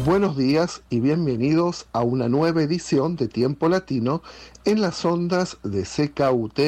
Buenos días y bienvenidos a una nueva edición de Tiempo Latino en las ondas de CKUT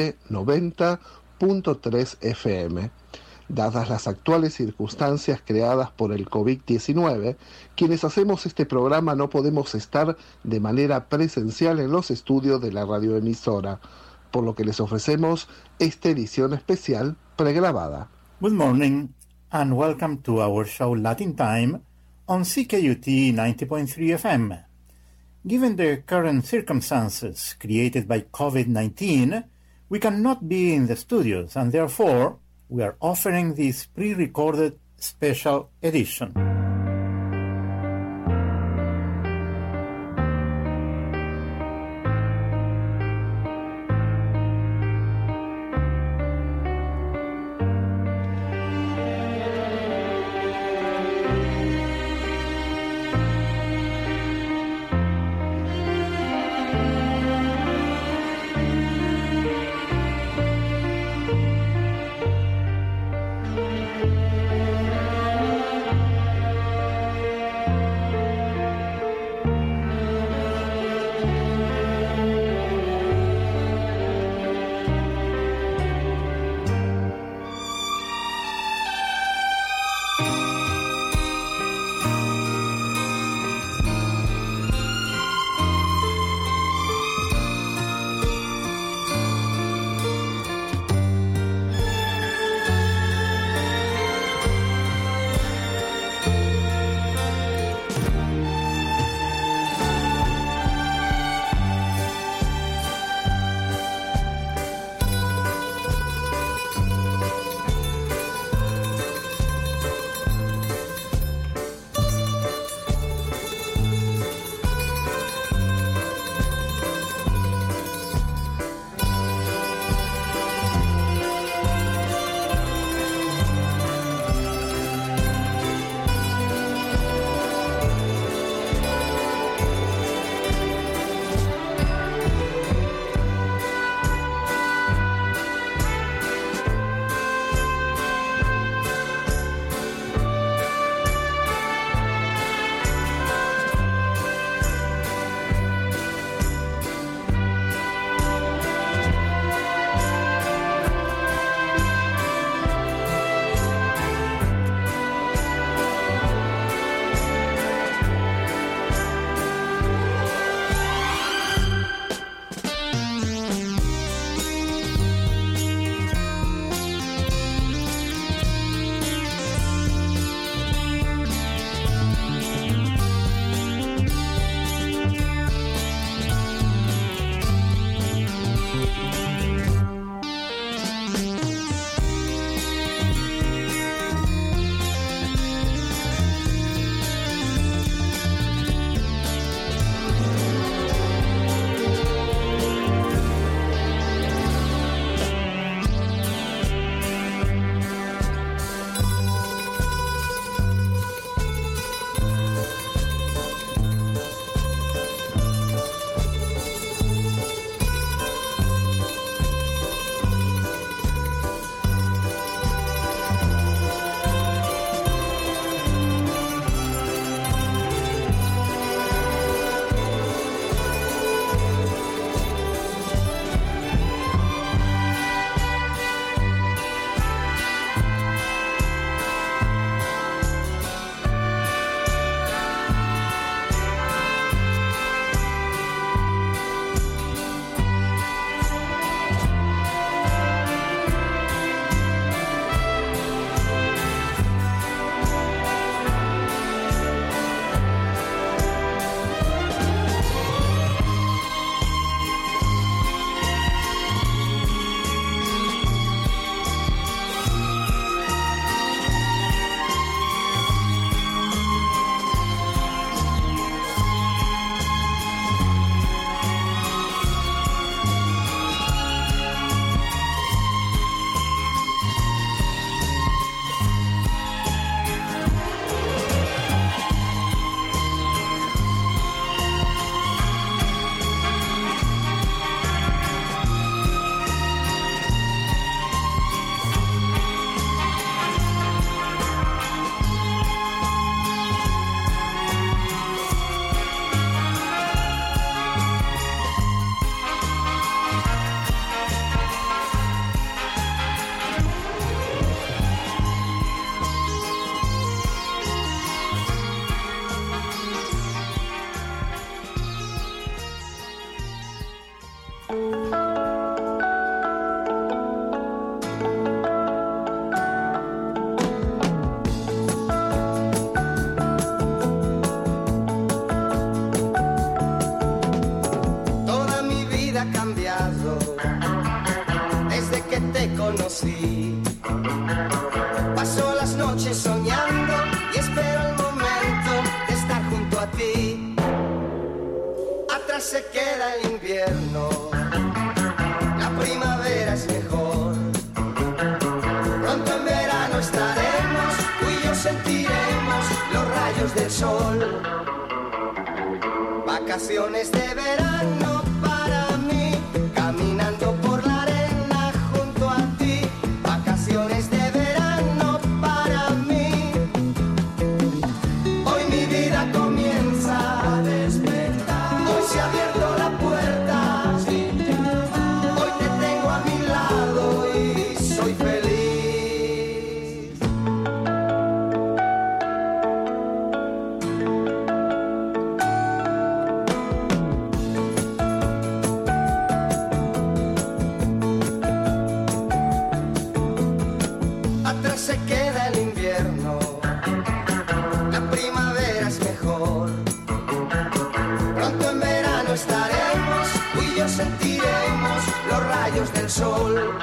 90.3 FM. Dadas las actuales circunstancias creadas por el COVID-19, quienes hacemos este programa no podemos estar de manera presencial en los estudios de la radioemisora, por lo que les ofrecemos esta edición especial pregrabada. Good morning and welcome to our show Latin Time on CKUT 90.3 FM. Given the current circumstances created by COVID-19, we cannot be in the studios and therefore we are offering this pre-recorded special edition. conocí. Paso las noches soñando y espero el momento de estar junto a ti. Atrás se queda el invierno, la primavera es mejor. Pronto en verano estaremos, tú y yo sentiremos los rayos del sol. Vacaciones de verano para mí, caminando por la arena junto a ti. Vacaciones de verano para mí. Hoy mi vida comienza a despertar. Hoy se ha abierto la puerta. Hoy te tengo a mi lado y soy feliz. Se queda el invierno, la primavera es mejor. Pronto en verano estaremos, tú y yo sentiremos los rayos del sol.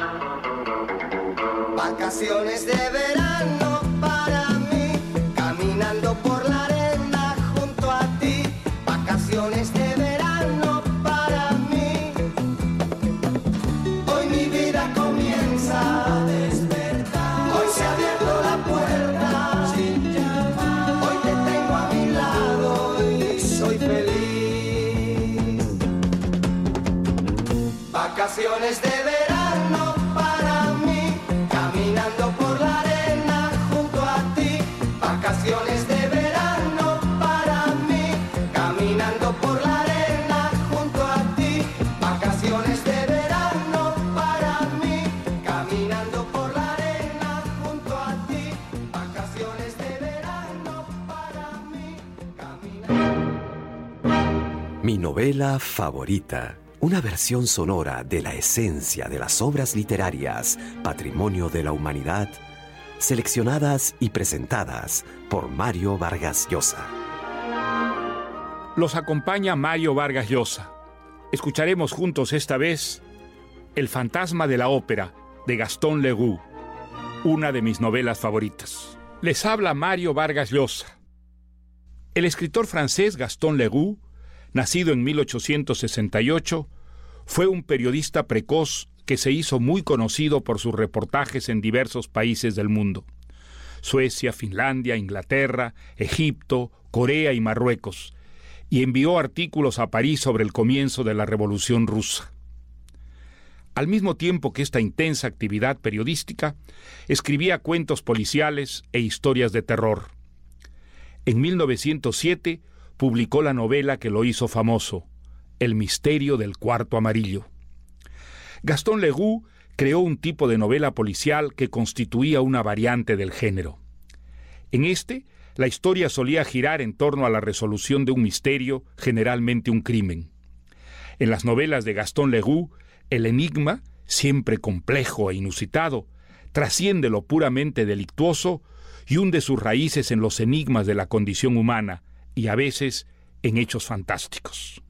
Vacaciones de verano para mí, caminando por la arena junto a ti. Vacaciones de verano para mí. Hoy mi vida comienza a despertar. Hoy se ha abierto la puerta, hoy te tengo a mi lado y soy feliz. Vacaciones de verano para mí, caminando por la arena junto a ti. Vacaciones de verano para mí, caminando por la arena junto a ti. Vacaciones de verano para mí, caminando por la arena junto a ti. Vacaciones de verano para mí, caminando. Mi novela favorita. Una versión sonora de la esencia de las obras literarias, patrimonio de la humanidad, seleccionadas y presentadas por Mario Vargas Llosa. Los acompaña Mario Vargas Llosa. Escucharemos juntos esta vez El fantasma de la ópera, de Gaston Leroux, una de mis novelas favoritas. Les habla Mario Vargas Llosa. El escritor francés Gaston Leroux, nacido en 1868, fue un periodista precoz que se hizo muy conocido por sus reportajes en diversos países del mundo: Suecia, Finlandia, Inglaterra, Egipto, Corea y Marruecos, y envió artículos a París sobre el comienzo de la Revolución Rusa. Al mismo tiempo que esta intensa actividad periodística, escribía cuentos policiales e historias de terror. En 1907 publicó la novela que lo hizo famoso, El misterio del cuarto amarillo. Gaston Leroux creó un tipo de novela policial que constituía una variante del género. En este, la historia solía girar en torno a la resolución de un misterio, generalmente un crimen. En las novelas de Gaston Leroux, el enigma, siempre complejo e inusitado, trasciende lo puramente delictuoso y hunde sus raíces en los enigmas de la condición humana y a veces en hechos fantásticos.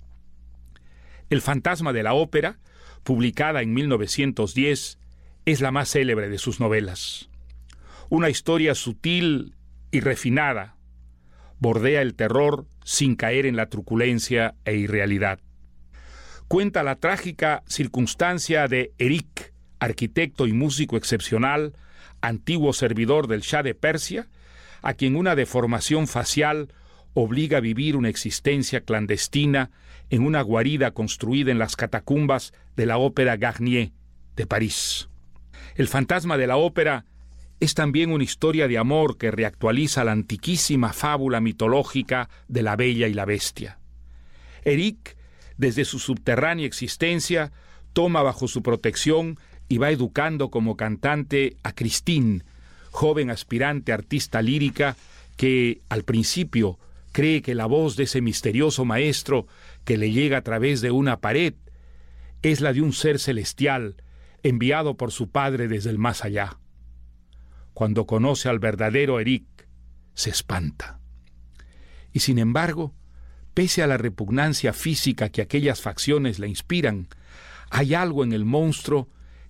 El fantasma de la ópera, publicada en 1910, es la más célebre de sus novelas. Una historia sutil y refinada, bordea el terror sin caer en la truculencia e irrealidad. Cuenta la trágica circunstancia de Eric, arquitecto y músico excepcional, antiguo servidor del Shah de Persia, a quien una deformación facial obliga a vivir una existencia clandestina en una guarida construida en las catacumbas de la Ópera Garnier de París. El fantasma de la ópera es también una historia de amor que reactualiza la antiquísima fábula mitológica de la Bella y la Bestia. Eric, desde su subterránea existencia, toma bajo su protección y va educando como cantante a Christine, joven aspirante artista lírica que, al principio, cree que la voz de ese misterioso maestro que le llega a través de una pared es la de un ser celestial enviado por su padre desde el más allá. Cuando conoce al verdadero Eric, se espanta. Y sin embargo, pese a la repugnancia física que aquellas facciones le inspiran, hay algo en el monstruo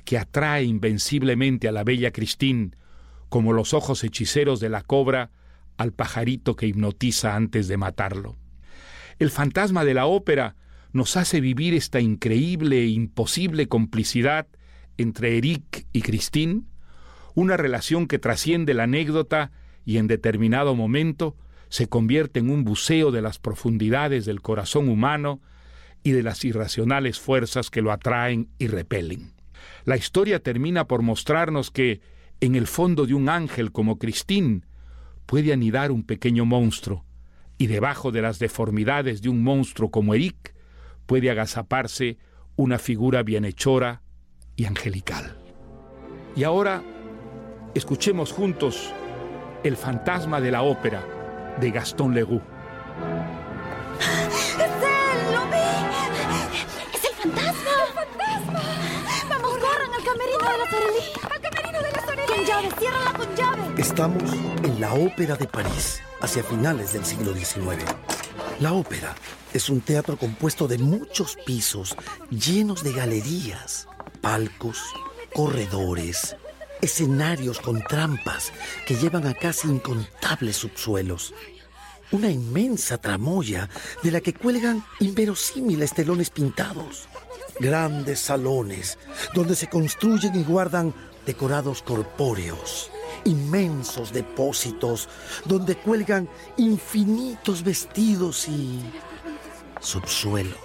que atrae invenciblemente a la bella Christine, como los ojos hechiceros de la cobra al pajarito que hipnotiza antes de matarlo. El fantasma de la ópera nos hace vivir esta increíble e imposible complicidad entre Eric y Christine, una relación que trasciende la anécdota y en determinado momento se convierte en un buceo de las profundidades del corazón humano y de las irracionales fuerzas que lo atraen y repelen. La historia termina por mostrarnos que, en el fondo de un ángel como Christine, puede anidar un pequeño monstruo, y debajo de las deformidades de un monstruo como Eric, puede agazaparse una figura bienhechora y angelical. Y ahora, escuchemos juntos El fantasma de la ópera, de Gaston Leroux. ¡Es él! ¡Lo vi! ¡Es el fantasma! ¡El fantasma! ¡Vamos, corran al camerino de la Sorelli! ¡Al camerino de la Sorelli! ¡Con llave! ¡Ciérrala con llave! Estamos en la Ópera de París, hacia finales del siglo XIX. La ópera es un teatro compuesto de muchos pisos, llenos de galerías, palcos, corredores, escenarios con trampas que llevan a casi incontables subsuelos. Una inmensa tramoya de la que cuelgan inverosímiles telones pintados. Grandes salones donde se construyen y guardan decorados corpóreos. Inmensos depósitos donde cuelgan infinitos vestidos y subsuelos.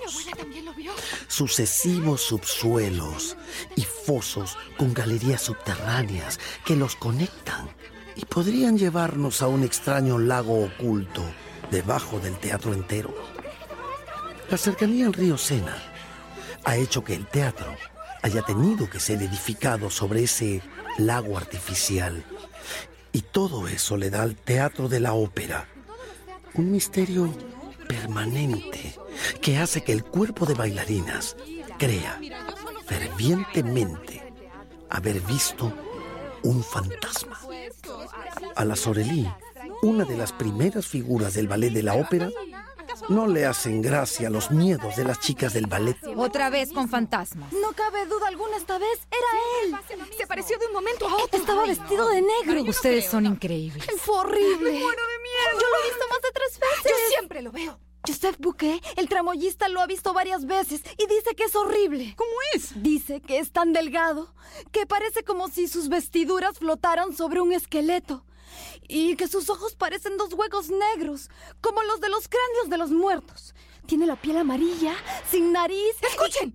Sucesivos subsuelos y fosos con galerías subterráneas que los conectan y podrían llevarnos a un extraño lago oculto debajo del teatro entero. La cercanía al río Sena ha hecho que el teatro haya tenido que ser edificado sobre ese lago artificial, y todo eso le da al teatro de la ópera un misterio permanente que hace que el cuerpo de bailarinas crea fervientemente haber visto un fantasma. A la Sorelli, una de las primeras figuras del ballet de la ópera, no le hacen gracia los miedos de las chicas del ballet. Otra vez con fantasmas. No cabe duda alguna, esta vez era él. Se apareció de un momento a otro. Estaba vestido de negro. Ustedes son increíbles. Fue horrible. Me muero de miedo. Yo lo he visto más de 3 veces. Yo siempre lo veo. Joseph Bouquet, el tramoyista, lo ha visto varias veces y dice que es horrible. ¿Cómo es? Dice que es tan delgado que parece como si sus vestiduras flotaran sobre un esqueleto y que sus ojos parecen 2 huecos negros, como los de los cráneos de los muertos. Tiene la piel amarilla, sin nariz. ¡Escuchen!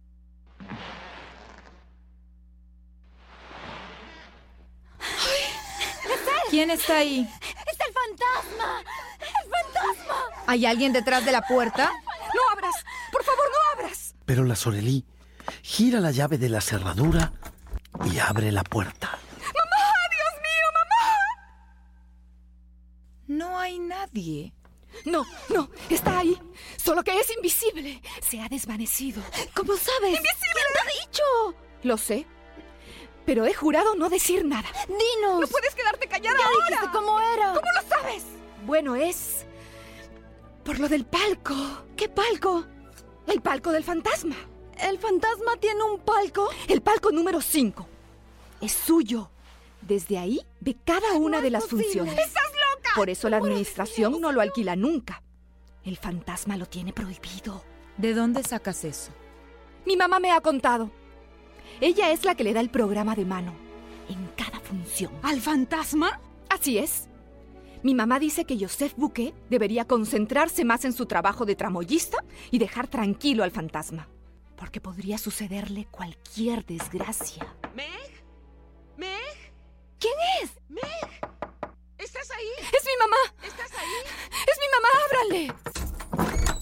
¿Quién está ahí? ¡Es el fantasma! ¡El fantasma! ¿Hay alguien detrás de la puerta? ¡No abras! ¡Por favor, no abras! Pero la Sorelli gira la llave de la cerradura y abre la puerta. ¡Mamá! ¡Dios mío, mamá! No hay nadie. No, está ahí. Solo que es invisible. Se ha desvanecido. ¿Cómo sabes? ¡Invisible! ¿Quién te ha dicho? Lo sé, pero he jurado no decir nada. ¡Dinos! ¡No puedes quedarte callada Ya ahora! dijiste cómo era. ¿Cómo lo sabes? Bueno, es por lo del palco. ¿Qué palco? El palco del fantasma. ¿El fantasma tiene un palco? El palco número 5. Es suyo. Desde ahí ve cada una de las funciones. ¡Estás loca! Por eso la administración no lo alquila nunca. El fantasma lo tiene prohibido. ¿De dónde sacas eso? Mi mamá me ha contado. Ella es la que le da el programa de mano en cada función. ¿Al fantasma? Así es. Mi mamá dice que Joseph Bouquet debería concentrarse más en su trabajo de tramoyista y dejar tranquilo al fantasma, porque podría sucederle cualquier desgracia. ¿Meg? ¿Meg? ¿Quién es? ¿Meg? ¿Estás ahí? ¡Es mi mamá! ¿Estás ahí? ¡Es mi mamá! ¡Ábranle!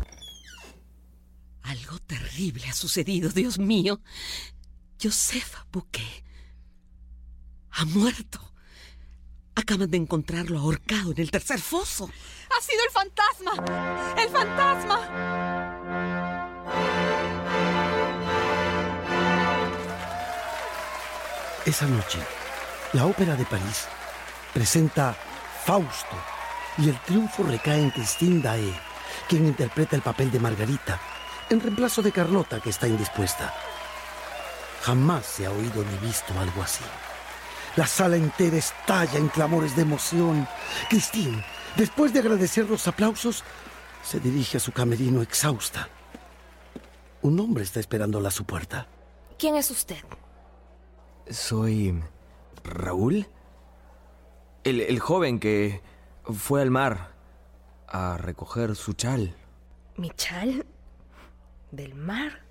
Algo terrible ha sucedido, Dios mío. Joseph Bouquet ha muerto. Acaban de encontrarlo ahorcado en el 3er foso. ¡Ha sido el fantasma! ¡El fantasma! Esa noche, la Ópera de París presenta Fausto y el triunfo recae en Christine Daae, quien interpreta el papel de Margarita, en reemplazo de Carlota, que está indispuesta. Jamás se ha oído ni visto algo así. La sala entera estalla en clamores de emoción. Christine, después de agradecer los aplausos, se dirige a su camerino exhausta. Un hombre está esperándola a su puerta. ¿Quién es usted? Soy... ¿Raúl? El joven que fue al mar a recoger su chal. ¿Mi chal? ¿Del mar?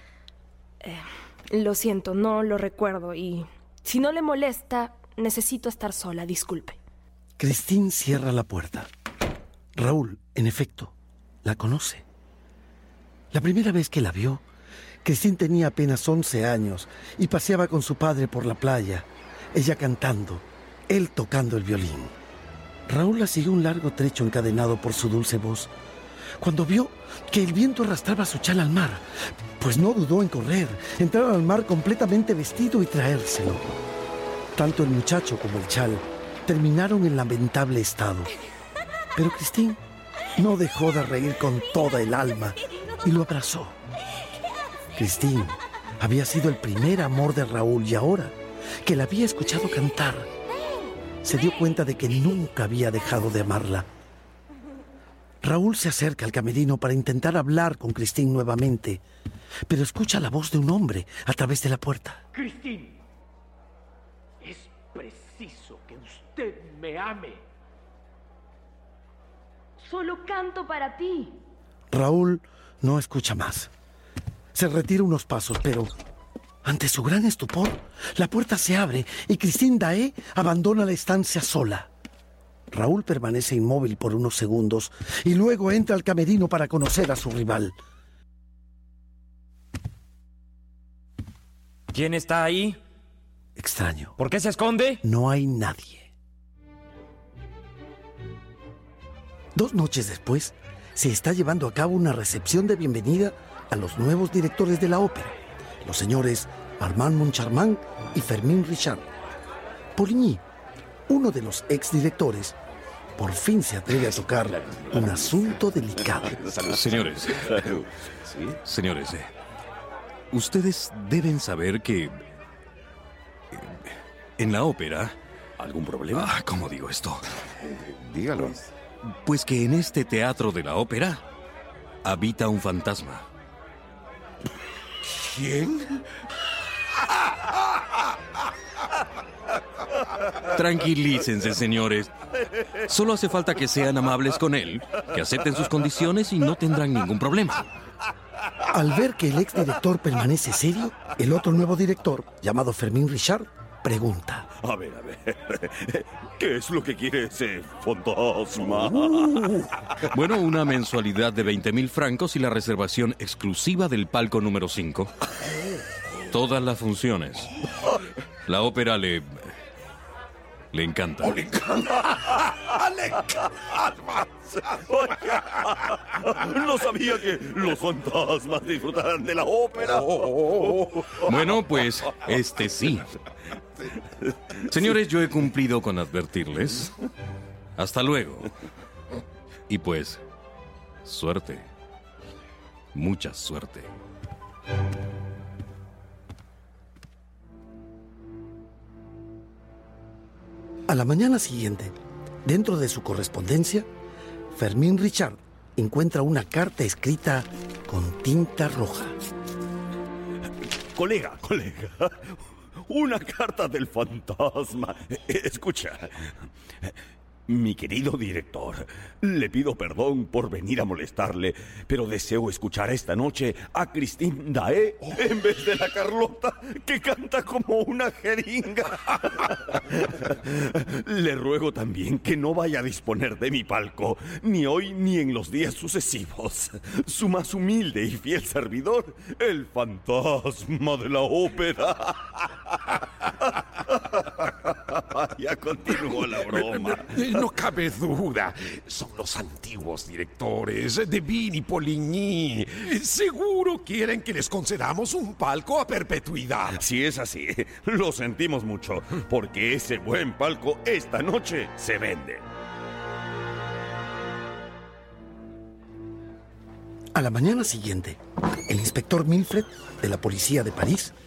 Lo siento, no lo recuerdo y si no le molesta, necesito estar sola, disculpe. Christine cierra la puerta. Raúl, en efecto, la conoce. La primera vez que la vio, Christine tenía apenas 11 años y paseaba con su padre por la playa, ella cantando, él tocando el violín. Raúl la siguió un largo trecho encadenado por su dulce voz, cuando vio que el viento arrastraba su chal al mar, pues no dudó en correr, entrar al mar completamente vestido y traérselo. Tanto el muchacho como el chal terminaron en lamentable estado. Pero Christine no dejó de reír con toda el alma y lo abrazó. Christine había sido el primer amor de Raúl y ahora que la había escuchado cantar, se dio cuenta de que nunca había dejado de amarla. Raúl se acerca al camerino para intentar hablar con Christine nuevamente, pero escucha la voz de un hombre a través de la puerta. Christine, es preciso que usted me ame. Solo canto para ti. Raúl no escucha más. Se retira unos pasos, pero ante su gran estupor, la puerta se abre y Christine Daae abandona la estancia sola. Raúl permanece inmóvil por unos segundos y luego entra al camerino para conocer a su rival. ¿Quién está ahí? Extraño. ¿Por qué se esconde? No hay nadie. 2 noches después, se está llevando a cabo una recepción de bienvenida a los nuevos directores de la ópera, los señores Armand Moncharmin y Fermín Richard. Poligny, uno de los exdirectores, por fin se atreve a tocar un asunto delicado. Señores, ustedes deben saber que en la ópera... ¿Algún problema? ¿Cómo digo esto? Dígalo. Pues que en este teatro de la ópera habita un fantasma. ¿Quién? Tranquilícense, señores. Solo hace falta que sean amables con él, que acepten sus condiciones y no tendrán ningún problema. Al ver que el exdirector permanece serio, el otro nuevo director, llamado Fermín Richard, pregunta. A ver, ¿qué es lo que quiere ese fantasma? Bueno, una mensualidad de 20,000 francos y la reservación exclusiva del palco número 5. Todas las funciones. La ópera le encanta. ¡Le encanta! ¡Le encanta! No sabía que los fantasmas disfrutaran de la ópera. Bueno, pues sí. Señores, yo he cumplido con advertirles. Hasta luego. Y pues, suerte. Mucha suerte. A la mañana siguiente, dentro de su correspondencia, Fermín Richard encuentra una carta escrita con tinta roja. Colega, una carta del fantasma. Escucha. Mi querido director, le pido perdón por venir a molestarle, pero deseo escuchar esta noche a Christine Daae en vez de la Carlota, que canta como una jeringa. Le ruego también que no vaya a disponer de mi palco, ni hoy ni en los días sucesivos. Su más humilde y fiel servidor, el fantasma de la ópera. Ya continuó la broma. No cabe duda. Son los antiguos directores de Vin y Poligny. Seguro quieren que les concedamos un palco a perpetuidad. Si es así, lo sentimos mucho, porque ese buen palco esta noche se vende. A la mañana siguiente, el inspector Milfred, de la policía de París,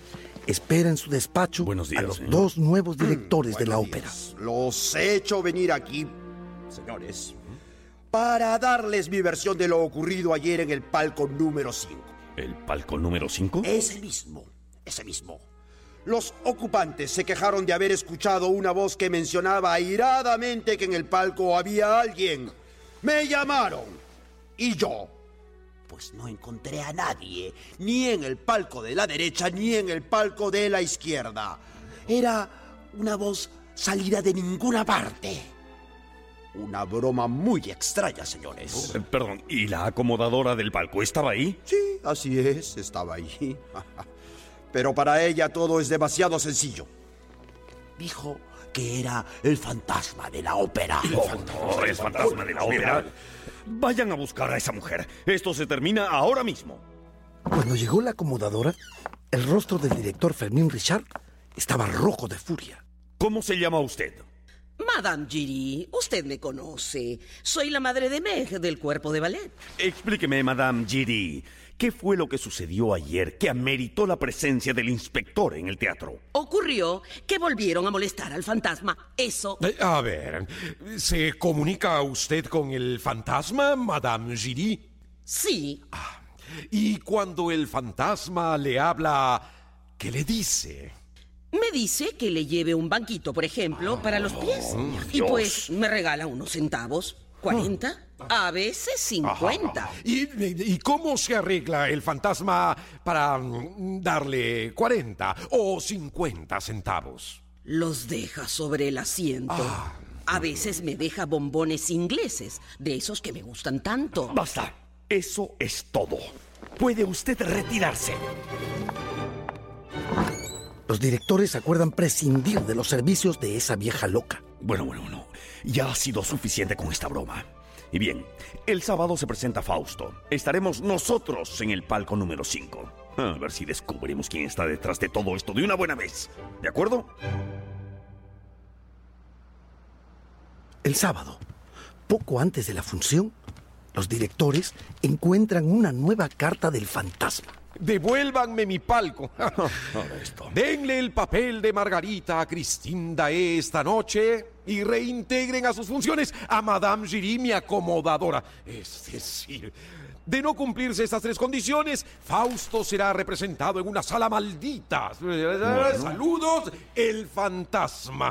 espera en su despacho Buenos días, a los señor. 2 nuevos directores de la Buenos ópera. días. Los he hecho venir aquí, señores, para darles mi versión de lo ocurrido ayer en el palco número 5. ¿El palco número 5? Ese mismo. Los ocupantes se quejaron de haber escuchado una voz que mencionaba airadamente que en el palco había alguien. Me llamaron. Y yo, pues no encontré a nadie, ni en el palco de la derecha, ni en el palco de la izquierda. Era una voz salida de ninguna parte. Una broma muy extraña, señores. Perdón, ¿y la acomodadora del palco estaba ahí? Sí, así es, estaba ahí. Pero para ella todo es demasiado sencillo. Dijo que era el fantasma de la ópera. ¿El fantasma de la ópera? Vayan a buscar a esa mujer. Esto se termina ahora mismo. Cuando llegó la acomodadora, el rostro del director Fermín Richard estaba rojo de furia. ¿Cómo se llama usted? Madame Giry, usted me conoce. Soy la madre de Meg del cuerpo de ballet. Explíqueme, Madame Giry, ¿qué fue lo que sucedió ayer que ameritó la presencia del inspector en el teatro? Ocurrió que volvieron a molestar al fantasma. Eso. A ver, ¿se comunica usted con el fantasma, Madame Giry? Sí. Y cuando el fantasma le habla, ¿qué le dice? Me dice que le lleve un banquito, por ejemplo, para los pies. Y pues me regala unos centavos. 40, a veces 50. ¿Y cómo se arregla el fantasma para darle 40 o 50 centavos? Los deja sobre el asiento. A veces me deja bombones ingleses, de esos que me gustan tanto. Basta. Eso es todo. Puede usted retirarse. Los directores acuerdan prescindir de los servicios de esa vieja loca. Bueno. Ya ha sido suficiente con esta broma. Y bien, el sábado se presenta Fausto. Estaremos nosotros en el palco número 5. A ver si descubrimos quién está detrás de todo esto de una buena vez. ¿De acuerdo? El sábado, poco antes de la función, los directores encuentran una nueva carta del fantasma. Devuélvanme mi palco. Denle el papel de Margarita a Christine Daae esta noche y reintegren a sus funciones a Madame Giry, mi acomodadora. Es decir, de no cumplirse estas 3 condiciones, Fausto será representado en una sala maldita. Saludos, el fantasma.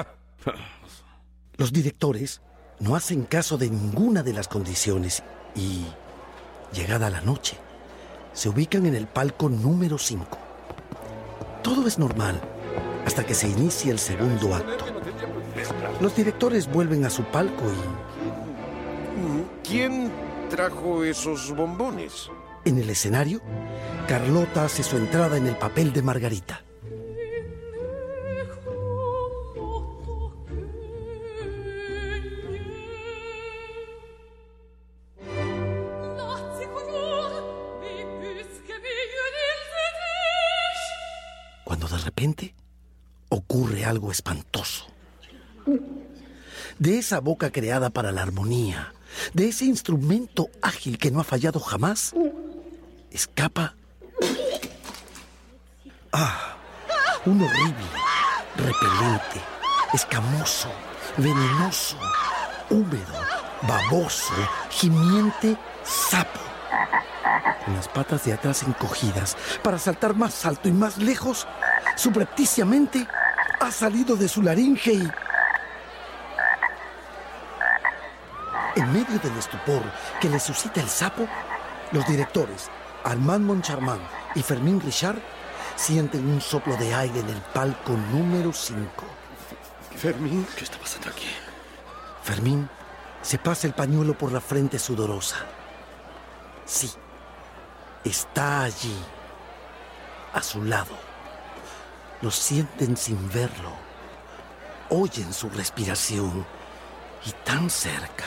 Los directores no hacen caso de ninguna de las condiciones y, llegada la noche, se ubican en el palco número 5. Todo es normal hasta que se inicia el segundo acto. Los directores vuelven a su palco y... ¿Quién trajo esos bombones? En el escenario, Carlota hace su entrada en el papel de Margarita. Cuando de repente ocurre algo espantoso. De esa boca creada para la armonía, de ese instrumento ágil que no ha fallado jamás, escapa... un horrible, repelente, escamoso, venenoso, húmedo, baboso, gimiente sapo. Con las patas de atrás encogidas para saltar más alto y más lejos, subrepticiamente ha salido de su laringe y... En medio del estupor que le suscita el sapo, los directores Armand Moncharmin y Fermín Richard sienten un soplo de aire en el palco número 5. Fermín, ¿qué está pasando aquí? Fermín se pasa el pañuelo por la frente sudorosa. Sí, está allí, a su lado. Lo sienten sin verlo, oyen su respiración y tan cerca,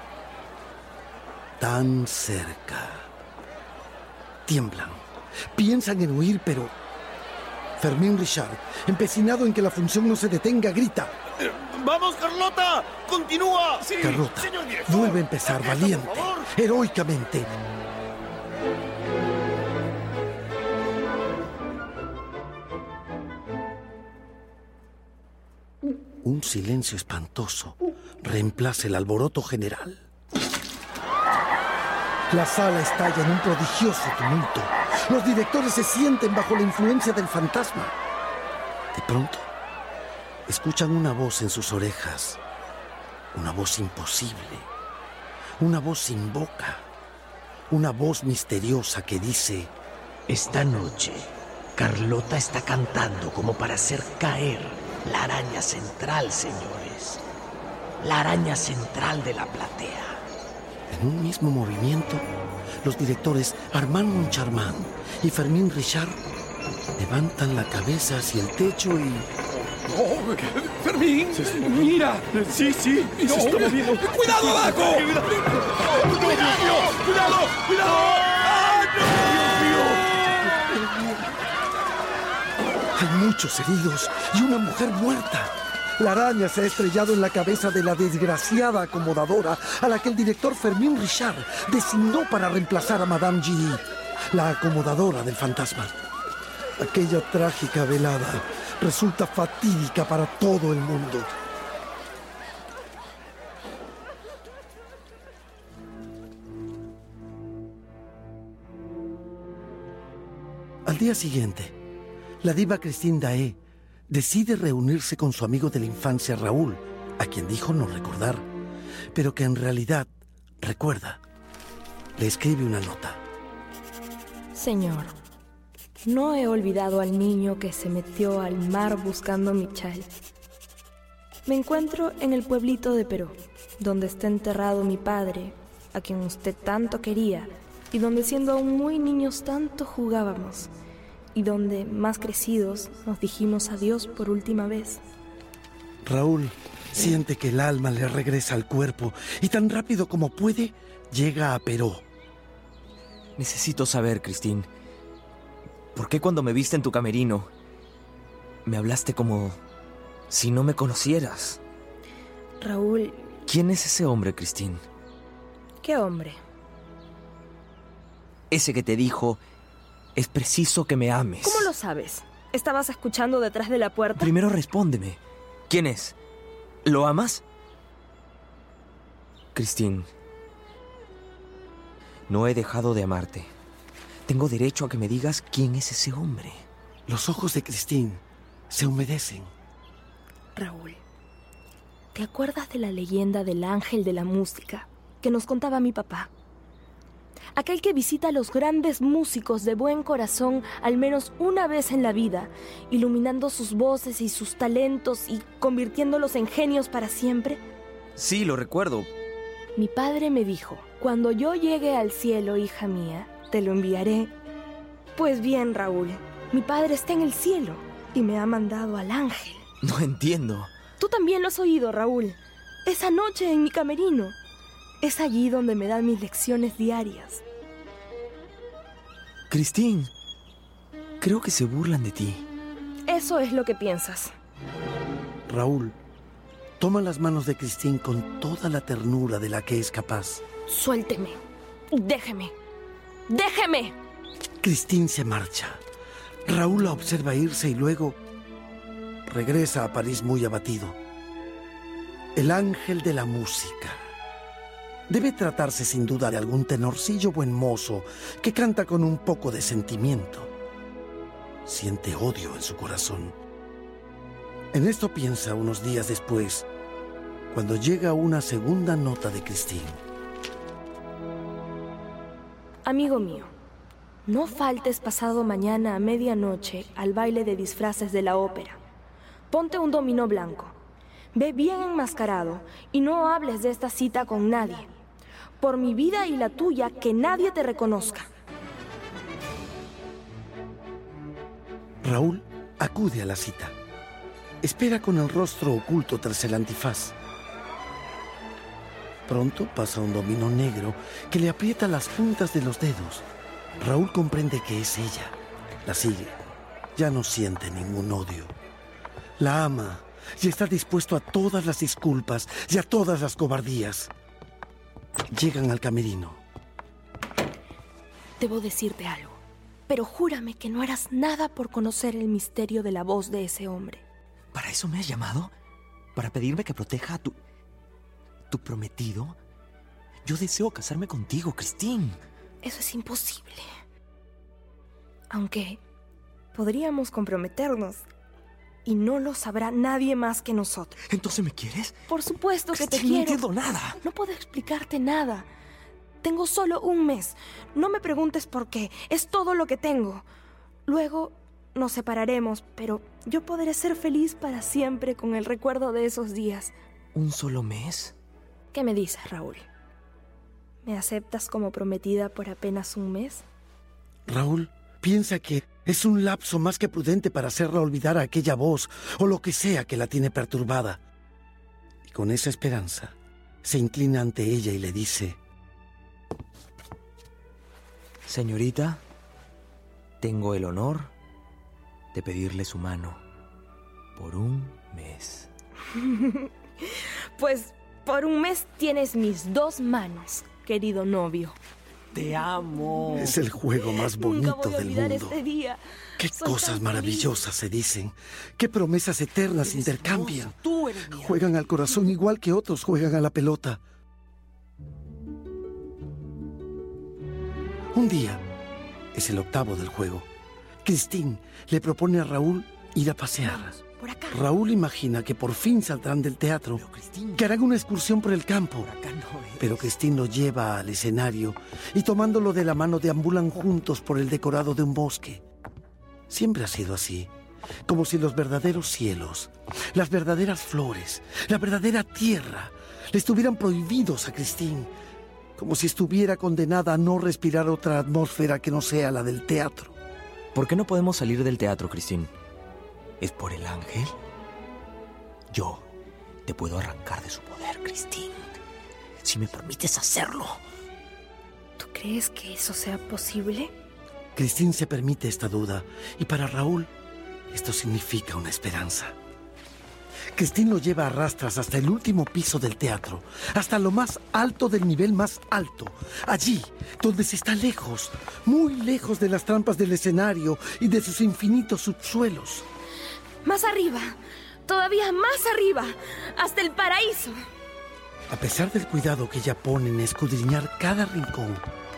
tan cerca. Tiemblan, piensan en huir, pero Fermín Richard, empecinado en que la función no se detenga, grita: ¡Vamos, Carlota! ¡Continúa! Sí, Carlota señor director. vuelve a empezar valiente, heroicamente. silencio espantoso reemplaza el alboroto general. La sala estalla en un prodigioso tumulto. Los directores se sienten bajo la influencia del fantasma. De pronto, escuchan una voz en sus orejas. Una voz imposible. Una voz sin boca. Una voz misteriosa que dice: esta noche, Carlota está cantando como para hacer caer la araña central, señores. La araña central de la platea. En un mismo movimiento, los directores Armand Moncharmin y Fermín Richard levantan la cabeza hacia el techo y... ¡Oh! ¡Fermín! ¡Mira! ¡Sí! ¡Se está moviendo! ¡Cuidado abajo! ¡Cuidado! ¡Ah, no! Hay muchos heridos y una mujer muerta. La araña se ha estrellado en la cabeza de la desgraciada acomodadora a la que el director Fermín Richard designó para reemplazar a Madame Giry, la acomodadora del fantasma. Aquella trágica velada resulta fatídica para todo el mundo. Al día siguiente, la diva Christine Daae decide reunirse con su amigo de la infancia Raúl, a quien dijo no recordar, pero que en realidad recuerda. Le escribe una nota. Señor, no he olvidado al niño que se metió al mar buscando mi chal. Me encuentro en el pueblito de Perú, donde está enterrado mi padre, a quien usted tanto quería, y donde siendo aún muy niños tanto jugábamos, y donde, más crecidos, nos dijimos adiós por última vez. Raúl siente que el alma le regresa al cuerpo y tan rápido como puede, llega a Perú. Necesito saber, Christine, ¿por qué cuando me viste en tu camerino me hablaste como si no me conocieras? Raúl... ¿Quién es ese hombre, Christine? ¿Qué hombre? Ese que te dijo... es preciso que me ames. ¿Cómo lo sabes? ¿Estabas escuchando detrás de la puerta? Primero respóndeme. ¿Quién es? ¿Lo amas? Christine, no he dejado de amarte. Tengo derecho a que me digas quién es ese hombre. Los ojos de Christine se humedecen. Raúl, ¿te acuerdas de la leyenda del ángel de la música que nos contaba mi papá? Aquel que visita a los grandes músicos de buen corazón al menos una vez en la vida, iluminando sus voces y sus talentos y convirtiéndolos en genios para siempre. Sí, lo recuerdo. Mi padre me dijo, cuando yo llegue al cielo, hija mía, te lo enviaré. Pues bien, Raúl, mi padre está en el cielo y me ha mandado al ángel. No entiendo. Tú también lo has oído, Raúl. Esa noche en mi camerino. Es allí donde me dan mis lecciones diarias. Christine, creo que se burlan de ti. Eso es lo que piensas. Raúl toma las manos de Christine con toda la ternura de la que es capaz. Suélteme. Déjeme. ¡Déjeme! Christine se marcha. Raúl la observa irse y luego regresa a París muy abatido. El ángel de la música. Debe tratarse sin duda de algún tenorcillo buen mozo que canta con un poco de sentimiento. Siente odio en su corazón. En esto piensa unos días después, cuando llega una segunda nota de Christine. Amigo mío, no faltes pasado mañana a medianoche al baile de disfraces de la ópera. Ponte un dominó blanco. Ve bien enmascarado y no hables de esta cita con nadie. Por mi vida y la tuya, que nadie te reconozca. Raúl acude a la cita. Espera con el rostro oculto tras el antifaz. Pronto pasa un dominó negro que le aprieta las puntas de los dedos. Raúl comprende que es ella. La sigue. Ya no siente ningún odio. La ama y está dispuesto a todas las disculpas y a todas las cobardías. Llegan al camerino. Debo decirte algo, pero júrame que no harás nada por conocer el misterio de la voz de ese hombre. ¿Para eso me has llamado? ¿Para pedirme que proteja a tu prometido? Yo deseo casarme contigo, Christine. Eso es imposible. Aunque podríamos comprometernos y no lo sabrá nadie más que nosotros. ¿Entonces me quieres? Por supuesto que te Christine, quiero. no entiendo nada. No puedo explicarte nada. Tengo solo un mes. No me preguntes por qué. Es todo lo que tengo. Luego nos separaremos, pero yo podré ser feliz para siempre con el recuerdo de esos días. ¿Un solo mes? ¿Qué me dices, Raúl? ¿Me aceptas como prometida por apenas un mes? Raúl piensa que es un lapso más que prudente para hacerla olvidar a aquella voz o lo que sea que la tiene perturbada. Y con esa esperanza se inclina ante ella y le dice: Señorita, tengo el honor de pedirle su mano por un mes. Pues por un mes tienes mis 2 manos, querido novio. Te amo. Es el juego más bonito Nunca voy a del olvidar mundo. este día. Qué Soy cosas tan maravillosas se dicen. Qué promesas eternas intercambian. Tú eres mía. Juegan al corazón igual que otros juegan a la pelota. Un día, es el 8º del juego, Christine le propone a Raúl ir a pasear. Por acá. Raúl imagina que por fin saldrán del teatro, que harán una excursión por el campo. Pero Christine lo lleva al escenario y tomándolo de la mano deambulan juntos por el decorado de un bosque. Siempre ha sido así, como si los verdaderos cielos, las verdaderas flores, la verdadera tierra le estuvieran prohibidos a Christine, como si estuviera condenada a no respirar otra atmósfera que no sea la del teatro. ¿Por qué no podemos salir del teatro, Christine? ¿Es por el ángel? Yo te puedo arrancar de su poder, Christine, si me permites hacerlo. ¿Tú crees que eso sea posible? Christine se permite esta duda y para Raúl esto significa una esperanza. Christine lo lleva a rastras hasta el último piso del teatro, hasta lo más alto del nivel más alto, allí donde se está lejos, muy lejos de las trampas del escenario y de sus infinitos subsuelos. Más arriba, todavía más arriba, hasta el paraíso. A pesar del cuidado que ella pone en escudriñar cada rincón,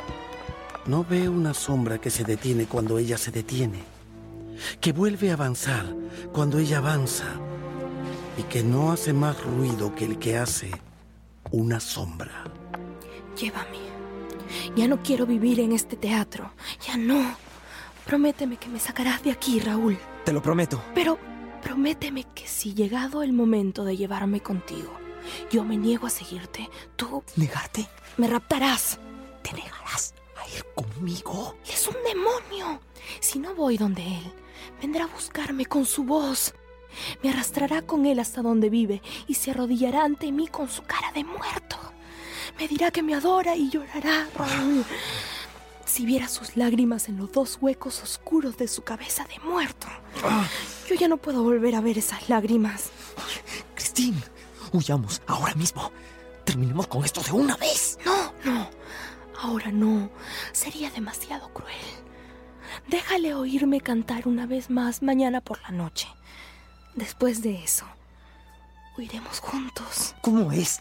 no ve una sombra que se detiene cuando ella se detiene, que vuelve a avanzar cuando ella avanza y que no hace más ruido que el que hace una sombra. Llévame. Ya no quiero vivir en este teatro. Ya no. Prométeme que me sacarás de aquí, Raúl. Te lo prometo. Pero prométeme que si llegado el momento de llevarme contigo, yo me niego a seguirte, tú... ¿Negarte? Me raptarás. ¿Te negarás a ir conmigo? Es un demonio. Si no voy donde él, vendrá a buscarme con su voz. Me arrastrará con él hasta donde vive y se arrodillará ante mí con su cara de muerto. Me dirá que me adora y llorará, Raúl. Si viera sus lágrimas en los 2 huecos oscuros de su cabeza de muerto. Yo ya no puedo volver a ver esas lágrimas. Christine, huyamos ahora mismo. Terminemos con esto de una vez. No. Ahora no. Sería demasiado cruel. Déjale oírme cantar una vez más mañana por la noche. Después de eso, huiremos juntos. ¿Cómo es?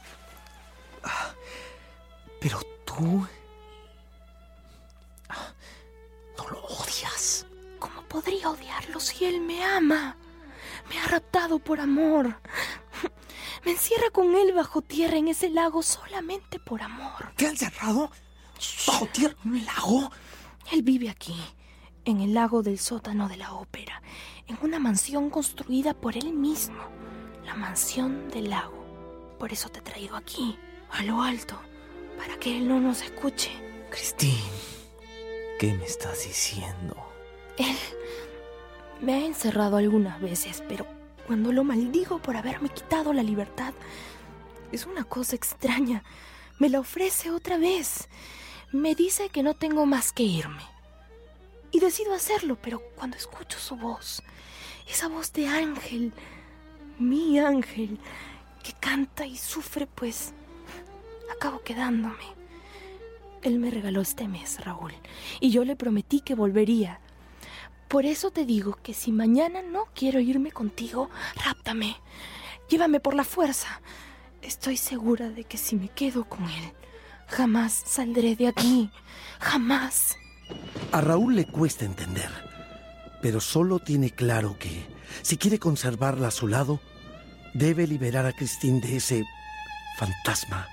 Pero tú... ¿no lo odias? ¿Cómo podría odiarlo si él me ama? Me ha raptado por amor. Me encierra con él bajo tierra en ese lago solamente por amor. ¿Te ha encerrado? ¿Bajo tierra en un lago? Él vive aquí, en el lago del sótano de la ópera, en una mansión construida por él mismo. La mansión del lago. Por eso te he traído aquí, a lo alto, para que él no nos escuche. Christine, ¿qué me estás diciendo? Él me ha encerrado algunas veces, pero cuando lo maldigo por haberme quitado la libertad, es una cosa extraña. Me la ofrece otra vez. Me dice que no tengo más que irme. Y decido hacerlo, pero cuando escucho su voz, esa voz de ángel, mi ángel, que canta y sufre, pues acabo quedándome. Él me regaló este mes, Raúl, y yo le prometí que volvería. Por eso te digo que si mañana no quiero irme contigo, ráptame. Llévame por la fuerza. Estoy segura de que si me quedo con él, jamás saldré de aquí. Jamás. A Raúl le cuesta entender, pero solo tiene claro que, si quiere conservarla a su lado, debe liberar a Christine de ese fantasma.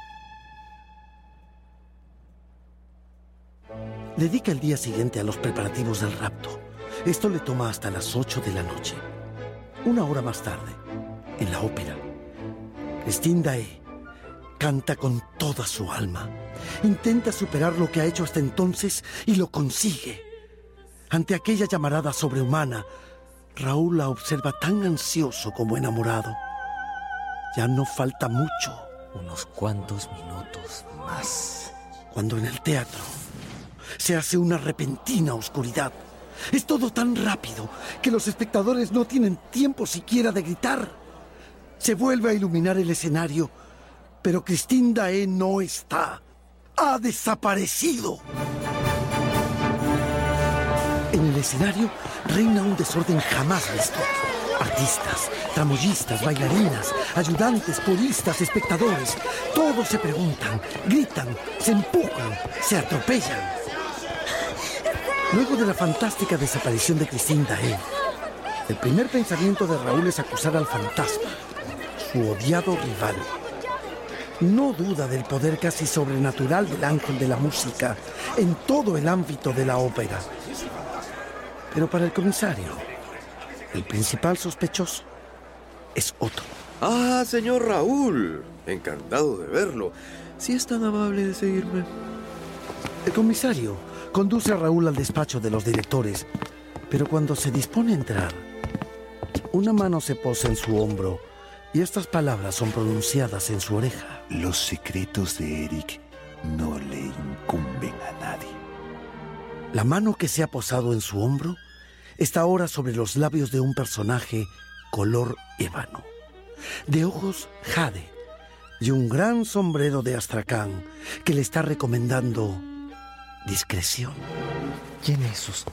Dedica el día siguiente a los preparativos del rapto. Esto le toma hasta las 8 de la noche. Una hora más tarde, en la ópera, Christine Daae canta con toda su alma. Intenta superar lo que ha hecho hasta entonces y lo consigue. Ante aquella llamarada sobrehumana, Raúl la observa tan ansioso como enamorado. Ya no falta mucho. Unos cuantos minutos más. Cuando en el teatro se hace una repentina oscuridad. Es todo tan rápido que los espectadores no tienen tiempo siquiera de gritar. Se vuelve a iluminar el escenario, pero Christine Daae no está. ¡Ha desaparecido! En el escenario reina un desorden jamás visto. Artistas, tramoyistas, bailarinas, ayudantes, coristas, espectadores, todos se preguntan, gritan, se empujan, se atropellan. Luego de la fantástica desaparición de Christine Daae, el primer pensamiento de Raúl es acusar al fantasma, su odiado rival. No duda del poder casi sobrenatural del ángel de la música en todo el ámbito de la ópera. Pero para el comisario, el principal sospechoso es otro. Ah, señor Raúl, encantado de verlo. Si es tan amable de seguirme. El comisario conduce a Raúl al despacho de los directores, pero cuando se dispone a entrar, una mano se posa en su hombro y estas palabras son pronunciadas en su oreja. Los secretos de Eric no le incumben a nadie. La mano que se ha posado en su hombro está ahora sobre los labios de un personaje color ébano, de ojos jade y un gran sombrero de astracán que le está recomendando discreción. ¿Quién es usted?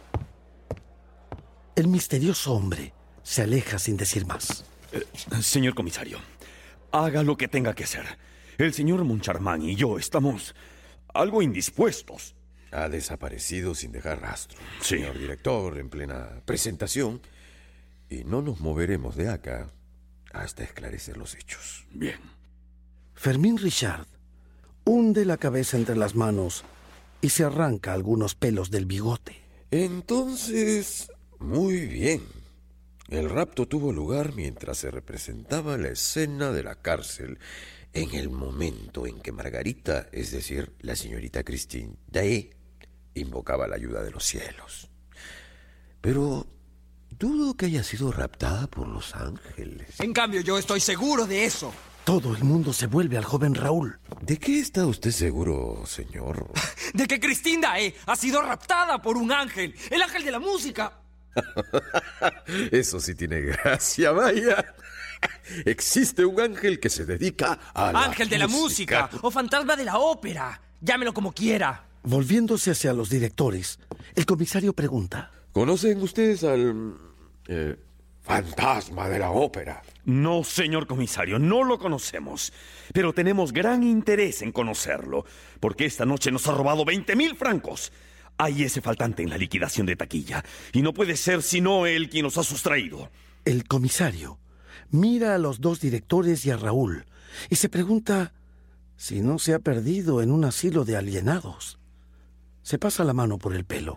El misterioso hombre se aleja sin decir más. Señor comisario, haga lo que tenga que hacer. El señor Moncharmin y yo estamos algo indispuestos. Ha desaparecido sin dejar rastro, sí, señor director, en plena presentación, y no nos moveremos de acá hasta esclarecer los hechos. Bien. Fermín Richard hunde la cabeza entre las manos y se arranca algunos pelos del bigote. Entonces, muy bien. El rapto tuvo lugar mientras se representaba la escena de la cárcel, en el momento en que Margarita, es decir, la señorita Christine Daae, invocaba la ayuda de los cielos. Pero dudo que haya sido raptada por los ángeles. En cambio, yo estoy seguro de eso. Todo el mundo se vuelve al joven Raúl. ¿De qué está usted seguro, señor? De que Christine Daae ha sido raptada por un ángel, el ángel de la música. Eso sí tiene gracia, vaya. Existe un ángel que se dedica a la ángel de la música o fantasma de la ópera. Llámelo como quiera. Volviéndose hacia los directores, el comisario pregunta: ¿conocen ustedes al fantasma de la ópera? No, señor comisario, no lo conocemos. Pero tenemos gran interés en conocerlo, porque esta noche nos ha robado 20.000 francos. Hay ese faltante en la liquidación de taquilla, y no puede ser sino él quien nos ha sustraído. El comisario mira a los dos directores y a Raúl, y se pregunta si no se ha perdido en un asilo de alienados. Se pasa la mano por el pelo.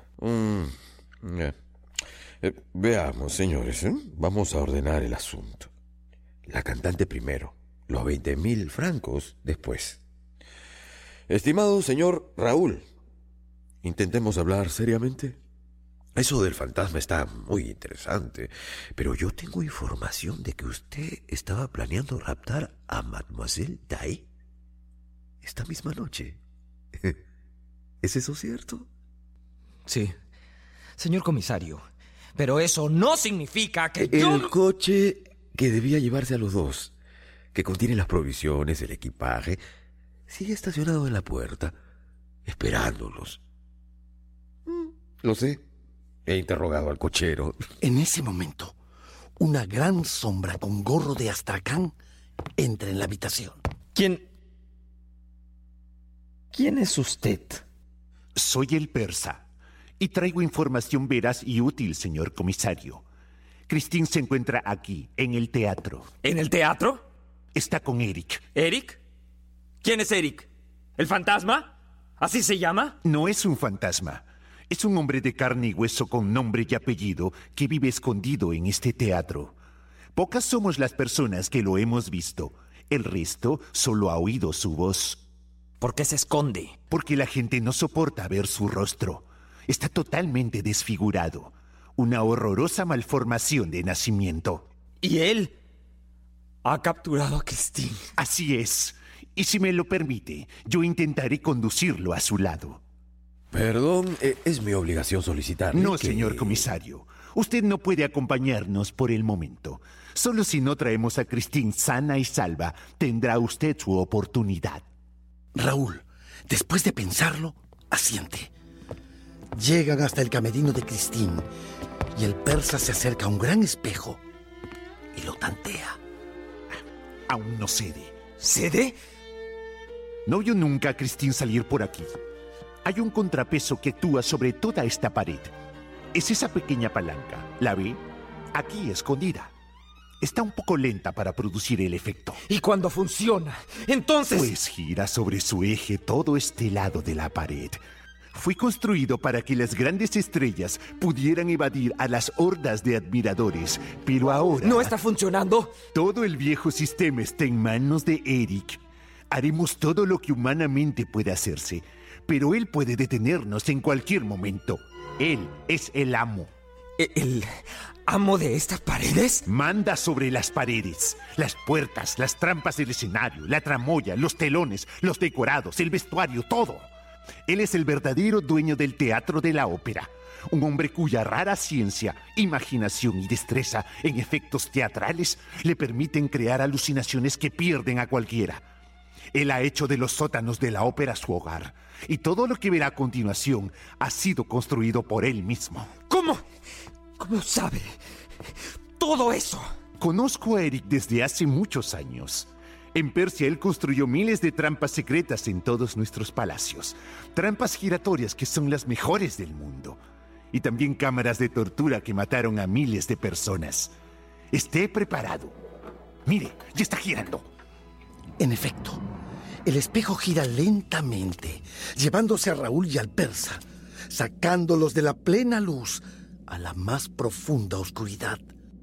Veamos, señores, vamos a ordenar el asunto. La cantante primero, los 20.000 francos después. Estimado señor Raúl, intentemos hablar seriamente. Eso del fantasma está muy interesante, pero yo tengo información de que usted estaba planeando raptar a Mademoiselle Daae esta misma noche. ¿Es eso cierto? Sí, señor comisario, pero eso no significa que El coche que debía llevarse a los dos, que contiene las provisiones, el equipaje, sigue estacionado en la puerta, esperándolos. Lo sé. He interrogado al cochero. En ese momento, Una gran sombra con gorro de astracán entra en la habitación. ¿Quién es usted? Soy el persa y traigo información veraz y útil, señor comisario. Christine se encuentra aquí, en el teatro. ¿En el teatro? Está con Eric. ¿Eric? ¿Quién es Eric? ¿El fantasma? ¿Así se llama? No es un fantasma. Es un hombre de carne y hueso con nombre y apellido que vive escondido en este teatro. Pocas somos las personas que lo hemos visto. El resto solo ha oído su voz. ¿Por qué se esconde? Porque la gente no soporta ver su rostro. Está totalmente desfigurado. Una horrorosa malformación de nacimiento. ¿Y él ha capturado a Christine? Así es. Y si me lo permite, yo intentaré conducirlo a su lado. Perdón, es mi obligación solicitarle No, que... señor comisario. Usted no puede acompañarnos por el momento. Solo si no traemos a Christine sana y salva, tendrá usted su oportunidad. Raúl, después de pensarlo, asiente. Llegan hasta el camerino de Christine y el persa se acerca a un gran espejo y lo tantea. Aún no cede. ¿Cede? No vio nunca a Christine salir por aquí. Hay un contrapeso que actúa sobre toda esta pared. Es esa pequeña palanca. ¿La ve? Aquí escondida. Está un poco lenta para producir el efecto. ¿Y cuando funciona? Entonces... Pues gira sobre su eje todo este lado de la pared. Fue construido para que las grandes estrellas pudieran evadir a las hordas de admiradores, pero ahora... ¿No está funcionando? Todo el viejo sistema está en manos de Eric. Haremos todo lo que humanamente puede hacerse, pero él puede detenernos en cualquier momento. Él es el amo. ¿El amo de estas paredes? Manda sobre las paredes, las puertas, las trampas del escenario, la tramoya, los telones, los decorados, el vestuario, todo. Él es el verdadero dueño del teatro de la ópera. Un hombre cuya rara ciencia, imaginación y destreza en efectos teatrales le permiten crear alucinaciones que pierden a cualquiera. Él ha hecho de los sótanos de la ópera su hogar, y todo lo que verá a continuación ha sido construido por él mismo. ¿Cómo? ¿Cómo sabe todo eso? Conozco a Eric desde hace muchos años. En Persia él construyó miles de trampas secretas en todos nuestros palacios. Trampas giratorias que son las mejores del mundo. Y también cámaras de tortura que mataron a miles de personas. Esté preparado. Mire, ya está girando. En efecto, el espejo gira lentamente, llevándose a Raúl y al persa, sacándolos de la plena luz a la más profunda oscuridad.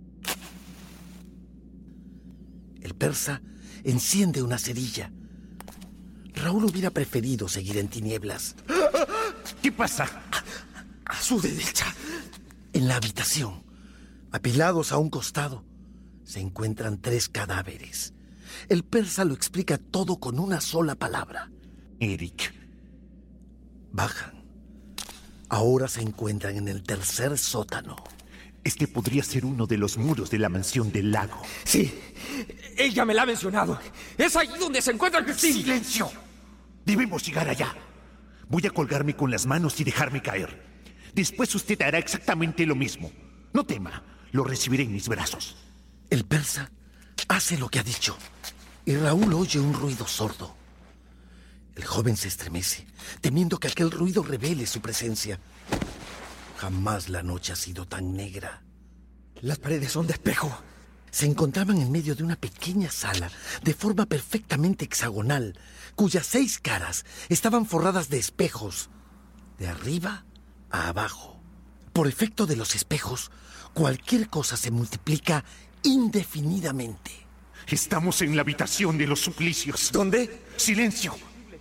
El persa enciende una cerilla. Raúl hubiera preferido seguir en tinieblas. ¿Qué pasa? A su derecha. En la habitación, apilados a un costado, se encuentran 3 cadáveres. El persa lo explica todo con una sola palabra. Eric. Bajan. Ahora se encuentran en el 3er sótano. Este podría ser uno de los muros de la mansión del lago. Sí, ella me la ha mencionado. Es allí donde se encuentra Christine. ¡Silencio! Debemos llegar allá. Voy a colgarme con las manos y dejarme caer. Después usted hará exactamente lo mismo. No tema, lo recibiré en mis brazos. El persa hace lo que ha dicho y Raúl oye un ruido sordo. El joven se estremece, temiendo que aquel ruido revele su presencia. Jamás la noche ha sido tan negra. Las paredes son de espejo. Se encontraban en medio de una pequeña sala de forma perfectamente hexagonal, cuyas 6 caras estaban forradas de espejos, de arriba a abajo. Por efecto de los espejos, cualquier cosa se multiplica indefinidamente. Estamos en la habitación de los suplicios. ¿Dónde? ¡Silencio!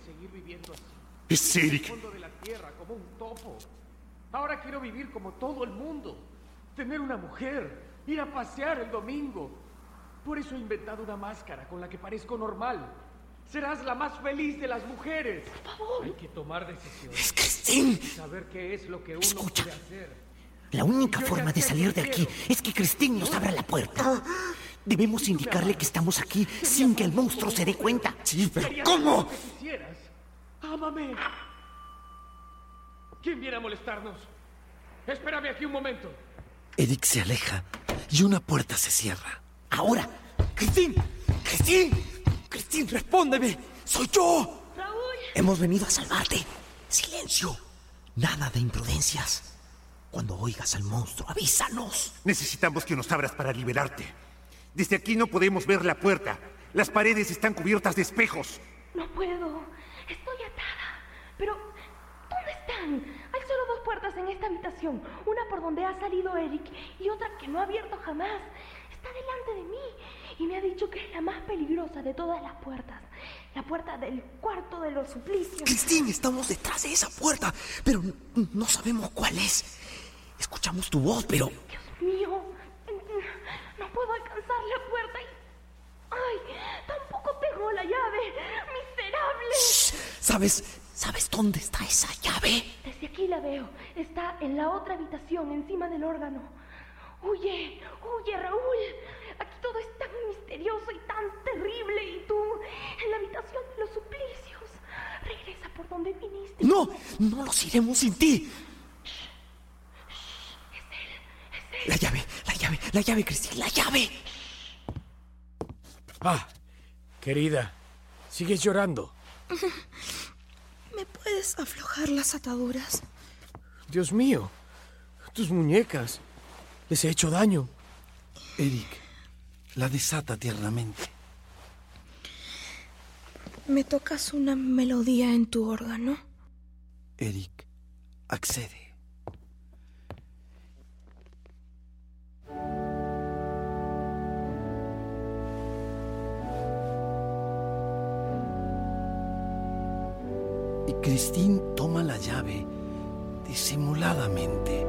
Es Eric. Ahora quiero vivir como todo el mundo. Tener una mujer, ir a pasear el domingo. Por eso he inventado una máscara con la que parezco normal. Serás la más feliz de las mujeres. Por favor. Hay que tomar decisiones. ¡Es Christine! Y saber qué es lo que uno Escucha. puede hacer. La única forma de salir de aquí es que Christine nos abra la puerta. Debemos indicarle que estamos aquí sin que el monstruo se dé cuenta. Sí, pero ¿cómo? Lo que quisieras. Ámame. ¿Quién viene a molestarnos? Espérame aquí un momento. Eric se aleja y una puerta se cierra. Ahora, Christine, respóndeme. Soy yo. Raúl. Hemos venido a salvarte. Silencio. Nada de imprudencias. Cuando oigas al monstruo, avísanos. Necesitamos que nos abras para liberarte. Desde aquí no podemos ver la puerta. Las paredes están cubiertas de espejos. No puedo. Estoy atada. Pero, ¿dónde están? Hay solo 2 puertas en esta habitación. Una por donde ha salido Eric y otra que no ha abierto jamás. Está delante de mí y me ha dicho que es la más peligrosa de todas las puertas. La puerta del cuarto de los suplicios. Christine, estamos detrás de esa puerta, pero no sabemos cuál es. Escuchamos tu voz, pero... Dios mío, no puedo alcanzar la puerta y... ¡Ay! Tampoco tengo la llave. ¡Miserable! Shh. ¿Sabes dónde está esa llave? Desde aquí la veo. Está en la otra habitación, encima del órgano. ¡Huye! Raúl! Aquí todo es tan misterioso y tan terrible. Y tú, en la habitación de los suplicios. Regresa por donde viniste. No los iremos sin ti. Es él. La llave, Christine, la llave. Ah, querida, sigues llorando. ¿Me puedes aflojar las ataduras? Dios mío, tus muñecas. Les he hecho daño. Eric la desata tiernamente. ¿Me tocas una melodía en tu órgano? Eric accede. Y Christine toma la llave disimuladamente.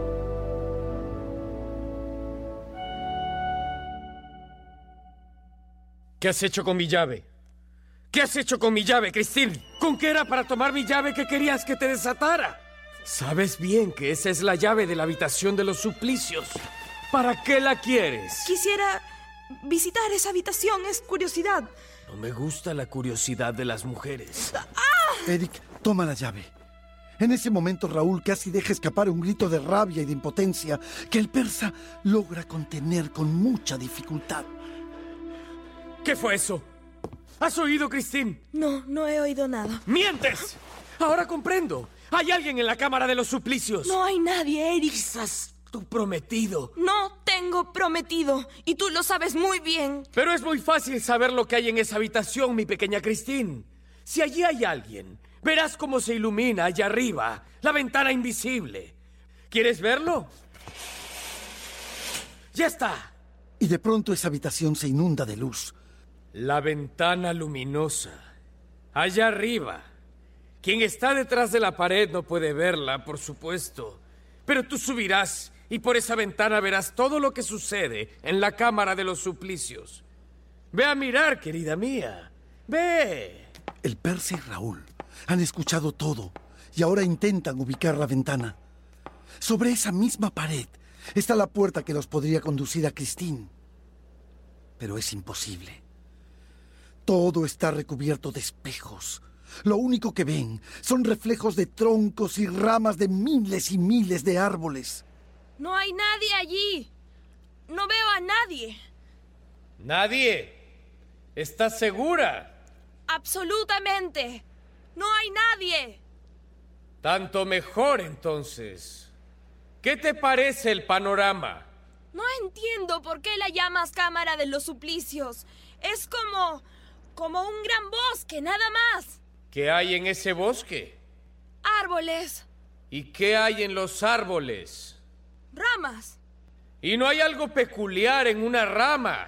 ¿Qué has hecho con mi llave? ¿Qué has hecho con mi llave, Christine? ¿Con qué era para tomar mi llave que querías que te desatara? Sabes bien que esa es la llave de la habitación de los suplicios. ¿Para qué la quieres? Quisiera visitar esa habitación, es curiosidad. No me gusta la curiosidad de las mujeres. Eric toma la llave. En ese momento Raúl casi deja escapar un grito de rabia y de impotencia que el persa logra contener con mucha dificultad. ¿Qué fue eso? ¿Has oído, Christine? No he oído nada. ¡Mientes! Ahora comprendo. Hay alguien en la cámara de los suplicios. No hay nadie, Eric. Quizás tu prometido. No tengo prometido. Y tú lo sabes muy bien. Pero es muy fácil saber lo que hay en esa habitación, mi pequeña Christine. Si allí hay alguien, verás cómo se ilumina allá arriba, la ventana invisible. ¿Quieres verlo? ¡Ya está! Y de pronto esa habitación se inunda de luz. La ventana luminosa. Allá arriba. Quien está detrás de la pared no puede verla, por supuesto. Pero tú subirás y por esa ventana verás todo lo que sucede en la cámara de los suplicios. Ve a mirar, querida mía. Ve. El persa y Raúl han escuchado todo y ahora intentan ubicar la ventana. Sobre esa misma pared está la puerta que los podría conducir a Christine. Pero es imposible. Todo está recubierto de espejos. Lo único que ven son reflejos de troncos y ramas de miles y miles de árboles. No hay nadie allí. No veo a nadie. ¿Nadie? ¿Estás segura? Absolutamente. No hay nadie. Tanto mejor, entonces. ¿Qué te parece el panorama? No entiendo por qué la llamas cámara de los suplicios. Es como un gran bosque, nada más. ¿Qué hay en ese bosque? Árboles. ¿Y qué hay en los árboles? Ramas. ¿Y no hay algo peculiar en una rama?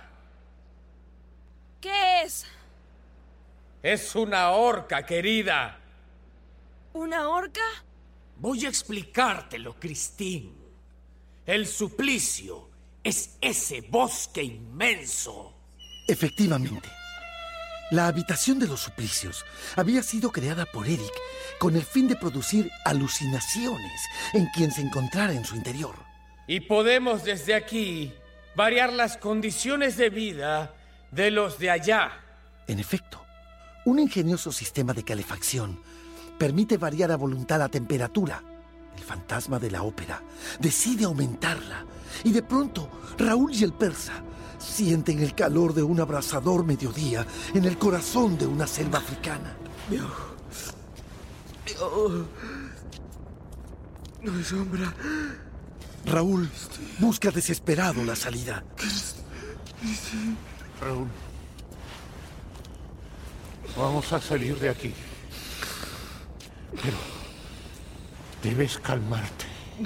¿Qué es? Es una horca, querida. ¿Una horca? Voy a explicártelo, Christine. El suplicio es ese bosque inmenso. Efectivamente. La habitación de los suplicios había sido creada por Eric con el fin de producir alucinaciones en quien se encontrara en su interior. Y podemos desde aquí variar las condiciones de vida de los de allá. En efecto, un ingenioso sistema de calefacción permite variar a voluntad la temperatura. El fantasma de la ópera decide aumentarla y de pronto Raúl y el persa sienten el calor de un abrasador mediodía en el corazón de una selva africana. No hay sombra. Raúl busca desesperado la salida. Raúl, vamos a salir de aquí. Pero debes calmarte.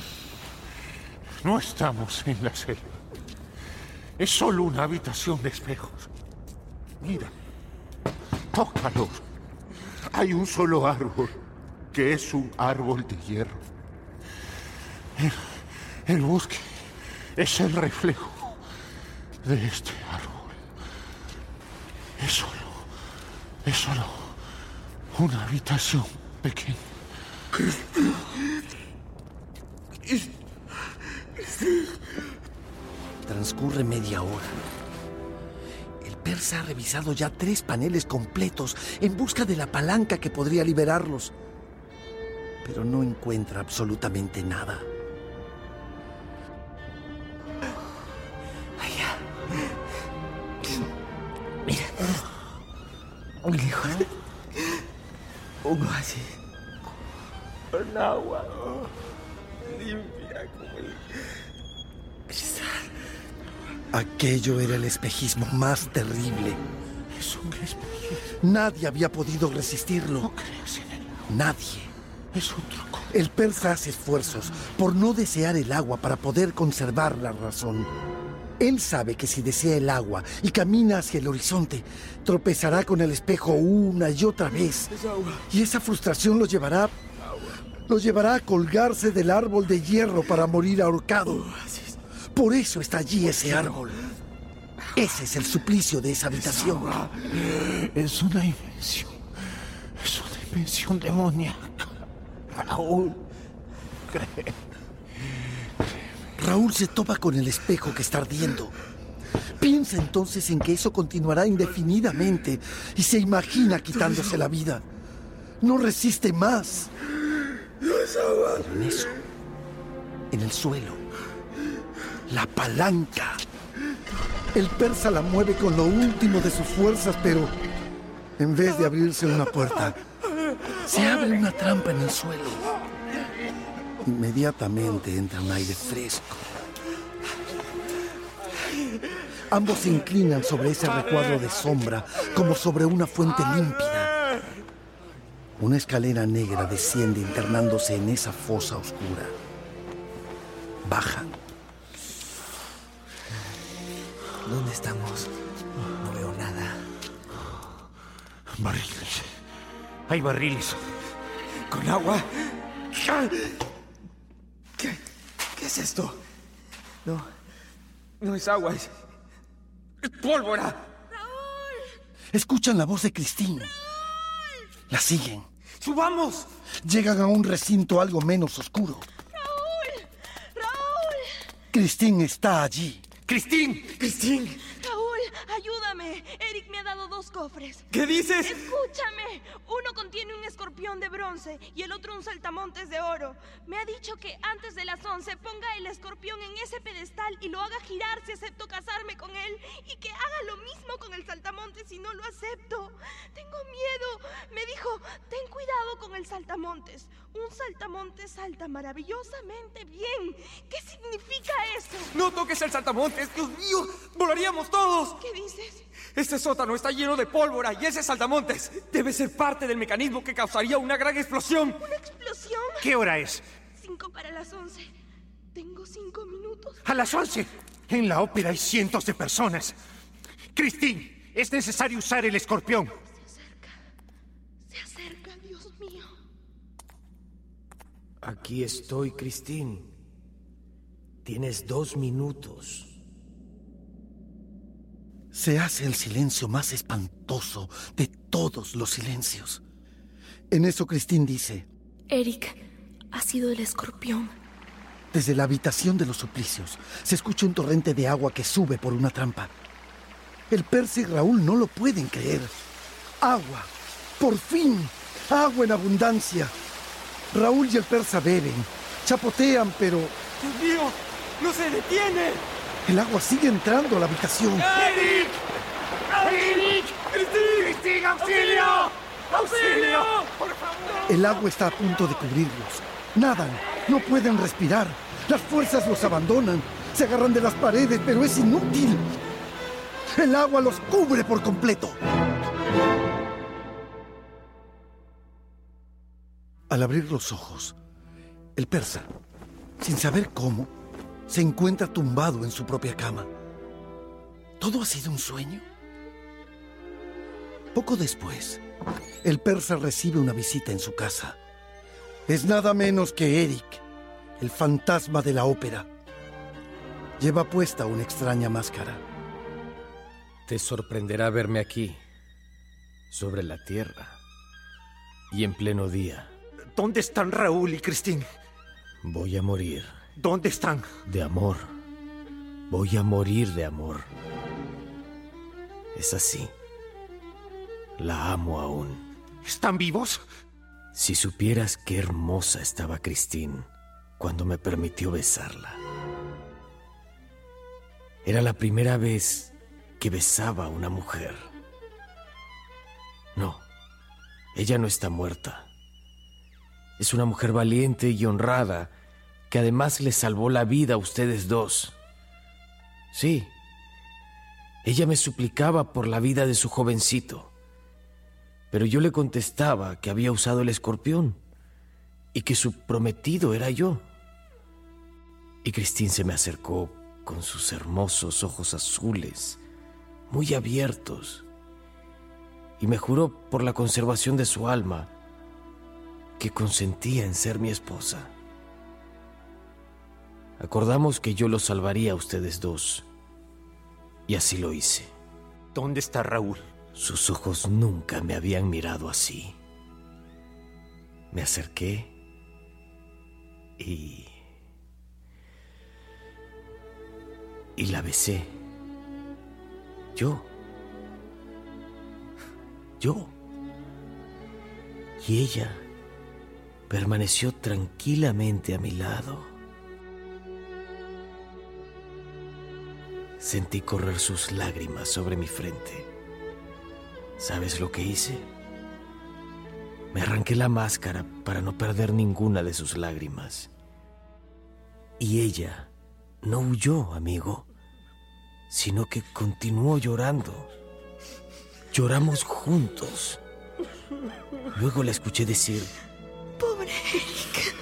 No estamos en la selva. Es solo una habitación de espejos. Mira, tócalo. Hay un solo árbol, que es un árbol de hierro. El bosque es el reflejo de este árbol. Es solo una habitación pequeña. Transcurre media hora. El persa ha revisado ya 3 paneles completos en busca de la palanca que podría liberarlos, pero no encuentra absolutamente nada. Allá. Mira. Muy lejos. Un oasis. Con agua limpia como el cristal. Aquello era el espejismo más terrible. Es un espejismo. Nadie había podido resistirlo. No crees en él. Nadie. Es un truco. El persa hace esfuerzos por no desear el agua para poder conservar la razón. Él sabe que si desea el agua y camina hacia el horizonte, tropezará con el espejo una y otra vez. Y esa frustración lo llevará a colgarse del árbol de hierro para morir ahorcado. Por eso está allí ese árbol. Ese es el suplicio de esa habitación. Es una invención. Es una invención demoníaca. Raúl, cree. Raúl se topa con el espejo que está ardiendo. Piensa entonces en que eso continuará indefinidamente y se imagina quitándose la vida. No resiste más. Pero en eso, en el suelo, la palanca. El persa la mueve con lo último de sus fuerzas, pero en vez de abrirse una puerta, se abre una trampa en el suelo. Inmediatamente entra un aire fresco. Ambos se inclinan sobre ese recuadro de sombra como sobre una fuente límpida. Una escalera negra desciende internándose en esa fosa oscura. Bajan. ¿Dónde estamos? No veo nada. Barriles. Hay barriles. ¿Con agua? ¿Qué es esto? No es agua, es pólvora. Escuchan la voz de Christine. La siguen. ¡Subamos! Llegan a un recinto algo menos oscuro. ¡Raúl! Christine está allí. ¡Christine! Raúl, ayúdame. Eric me ha dado 2 cofres. ¿Qué dices? Escúchame. Uno contiene un escorpión de bronce y el otro un saltamontes de oro. Me ha dicho que antes de las 11 ponga el escorpión en ese pedestal y lo haga girar si acepto casarme con él, y que haga lo mismo con el saltamontes si no lo acepto. Tengo miedo. Me dijo, ten cuidado con el saltamontes. Un saltamontes salta maravillosamente bien. ¿Qué significa eso? ¡No toques el saltamontes! ¡Dios mío! ¡Volaríamos todos! ¿Qué dices? Este sótano está lleno de pólvora y ese saltamontes debe ser parte del mecanismo que causaría una gran explosión. ¿Una explosión? ¿Qué hora es? 5 para las 11. Tengo 5 minutos. ¡A las 11! En la ópera hay cientos de personas. Christine, es necesario usar el escorpión. Se acerca, Dios mío. Aquí estoy, Christine. Tienes 2 minutos. Se hace el silencio más espantoso de todos los silencios. En eso Christine dice: Eric, ha sido el escorpión. Desde la habitación de los suplicios se escucha un torrente de agua que sube por una trampa. El persa y Raúl no lo pueden creer. ¡Agua! ¡Por fin! ¡Agua en abundancia! Raúl y el persa beben, Chapotean, pero ¡Dios mío! ¡No se detiene! el agua sigue entrando a la habitación. ¡Eric! ¡Eric! ¡Cristín, auxilio! ¡Auxilio! ¡Por favor! El agua está a punto de cubrirlos. Nadan, no pueden respirar. Las fuerzas los abandonan. Se agarran de las paredes, pero es inútil. El agua los cubre por completo. Al abrir los ojos, el persa, sin saber cómo, se encuentra tumbado en su propia cama. ¿Todo ha sido un sueño? Poco después, el persa recibe una visita en su casa. Es nada menos que Eric, el fantasma de la ópera. Lleva puesta una extraña máscara. Te sorprenderá verme aquí, sobre la tierra, y en pleno día. ¿Dónde están Raúl y Cristín? Voy a morir. ¿Dónde están? De amor. Voy a morir de amor. Es así. La amo aún. ¿Están vivos? Si supieras qué hermosa estaba Cristín cuando me permitió besarla. Era la primera vez que besaba a una mujer. No, ella no está muerta. Es una mujer valiente y honrada que además les salvó la vida a ustedes dos. Sí, ella me suplicaba por la vida de su jovencito, pero yo le contestaba que había usado el escorpión y que su prometido era yo. Y Cristín se me acercó con sus hermosos ojos azules, muy abiertos, y me juró por la conservación de su alma que consentía en ser mi esposa. Acordamos que yo los salvaría a ustedes dos, y así lo hice. ¿Dónde está Raúl? Sus ojos nunca me habían mirado así. Me acerqué y la besé. Yo. Y ella permaneció tranquilamente a mi lado. Sentí correr sus lágrimas sobre mi frente. ¿Sabes lo que hice? Me arranqué la máscara para no perder ninguna de sus lágrimas. Y ella no huyó, amigo, sino que continuó llorando. Lloramos juntos. Luego la escuché decir: Pobre Eric.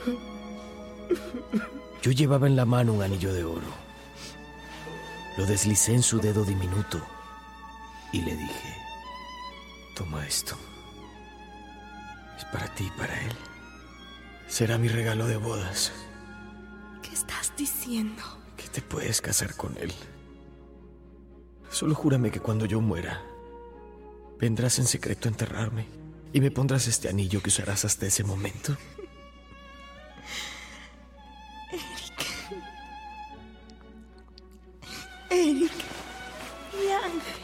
Yo llevaba en la mano un anillo de oro. Lo deslicé en su dedo diminuto y le dije: toma esto. Es para ti y para él. Será mi regalo de bodas. ¿Qué estás diciendo? Que te puedes casar con él. Solo júrame que cuando yo muera, vendrás en secreto a enterrarme y me pondrás este anillo que usarás hasta ese momento. Eric, mi ángel.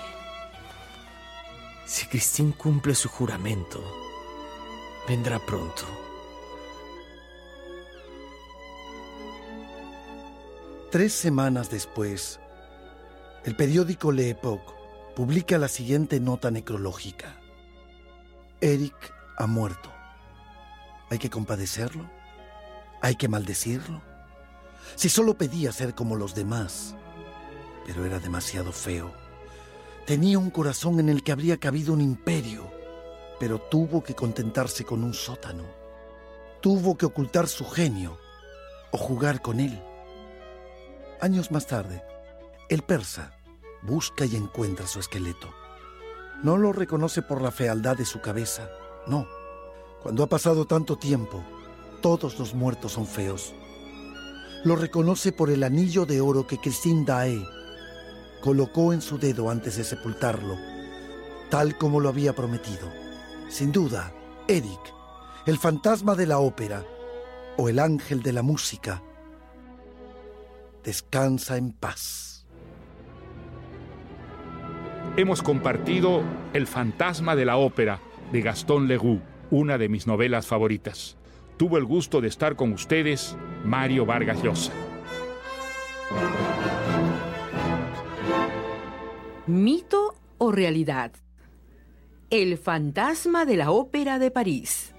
Si Cristín cumple su juramento, vendrá pronto. Tres semanas después, el periódico L'Époque publica la siguiente nota necrológica. Eric ha muerto. ¿Hay que compadecerlo? ¿Hay que maldecirlo? Si solo pedía ser como los demás, pero era demasiado feo. Tenía un corazón en el que habría cabido un imperio, pero tuvo que contentarse con un sótano. Tuvo que ocultar su genio o jugar con él. Años más tarde, el persa busca y encuentra su esqueleto. No lo reconoce por la fealdad de su cabeza, no. Cuando ha pasado tanto tiempo, todos los muertos son feos. Lo reconoce por el anillo de oro que Cristín Daae colocó en su dedo antes de sepultarlo, tal como lo había prometido. Sin duda, Eric, el fantasma de la ópera o el ángel de la música, descansa en paz. Hemos compartido El fantasma de la ópera de Gaston Leroux, una de mis novelas favoritas. tuvo el gusto de estar con ustedes, Mario Vargas Llosa. ¿Mito o realidad? El fantasma de la Ópera de París.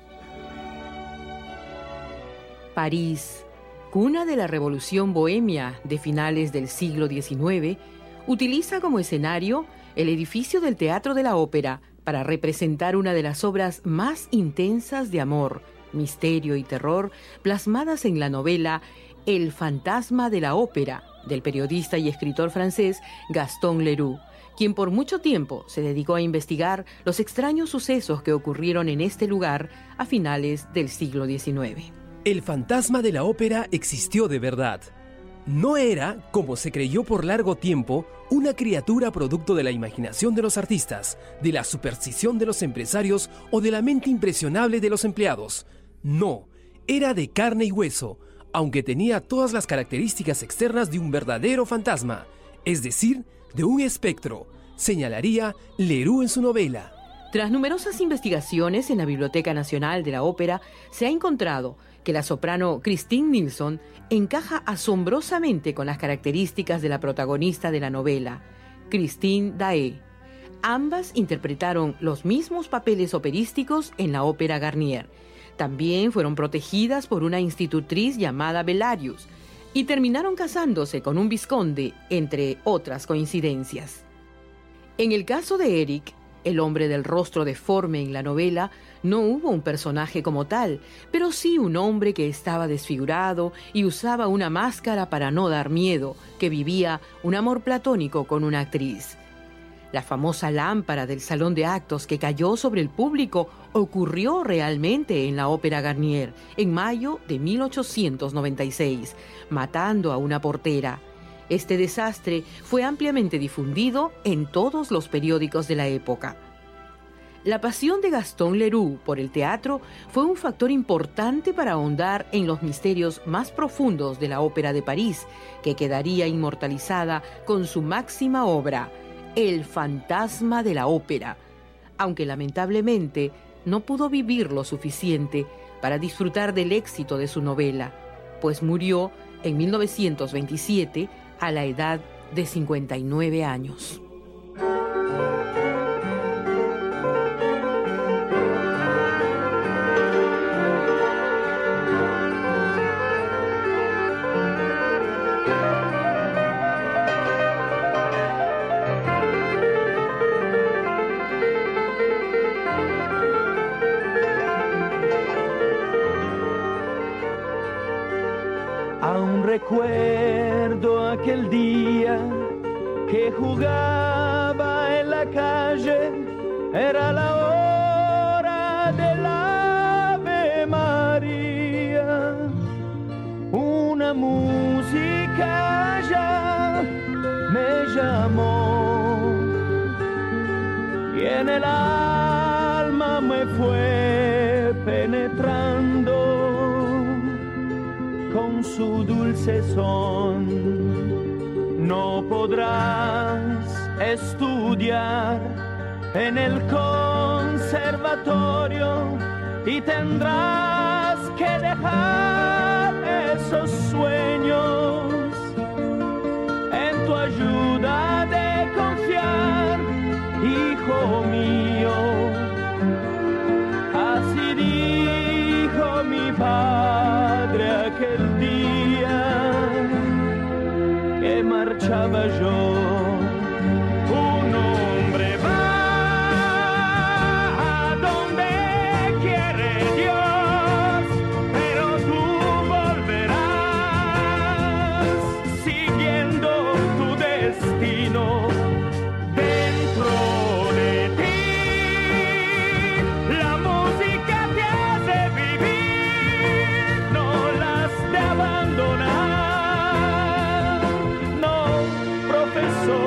París, cuna de la Revolución Bohemia de finales del siglo XIX, utiliza como escenario el edificio del Teatro de la Ópera para representar una de las obras más intensas de amor, misterio y terror plasmadas en la novela El fantasma de la Ópera, del periodista y escritor francés Gaston Leroux, quien por mucho tiempo se dedicó a investigar los extraños sucesos que ocurrieron en este lugar a finales del siglo XIX. El fantasma de la ópera existió de verdad. No era, como se creyó por largo tiempo, una criatura producto de la imaginación de los artistas, de la superstición de los empresarios o de la mente impresionable de los empleados. No, era de carne y hueso, aunque tenía todas las características externas de un verdadero fantasma, es decir, de un espectro, señalaría Leroux en su novela. Tras numerosas investigaciones en la Biblioteca Nacional de la Ópera, se ha encontrado que la soprano Christine Nilsson encaja asombrosamente con las características de la protagonista de la novela, Christine Daae. Ambas interpretaron los mismos papeles operísticos en la Ópera Garnier. También fueron protegidas por una institutriz llamada Bellarius y terminaron casándose con un vizconde, entre otras coincidencias. En el caso de Eric, el hombre del rostro deforme en la novela, no hubo un personaje como tal, pero sí un hombre que estaba desfigurado y usaba una máscara para no dar miedo, que vivía un amor platónico con una actriz. La famosa lámpara del salón de actos que cayó sobre el público ocurrió realmente en la Ópera Garnier en mayo de 1896, matando a una portera. Este desastre fue ampliamente difundido en todos los periódicos de la época. La pasión de Gaston Leroux por el teatro fue un factor importante para ahondar en los misterios más profundos de la Ópera de París, que quedaría inmortalizada con su máxima obra, El fantasma de la Ópera, aunque lamentablemente no pudo vivir lo suficiente para disfrutar del éxito de su novela, pues murió en 1927 a la edad de 59 años. Aún recuerdo aquel día que jugaba en la calle, era la hora del Ave María. Una música ya me llamó y en el alma me fue penetrando con su dulce son. No podrás estudiar en el conservatorio y tendrás que dejar esos sueños. En tu ayuda de confiar, hijo mío, así dijo mi padre aquel día que marchaba yo. Un hombre va a donde quiere Dios, pero tú volverás siguiendo tu destino dentro de ti. La música te hace vivir, no las de abandonar. No, profesor.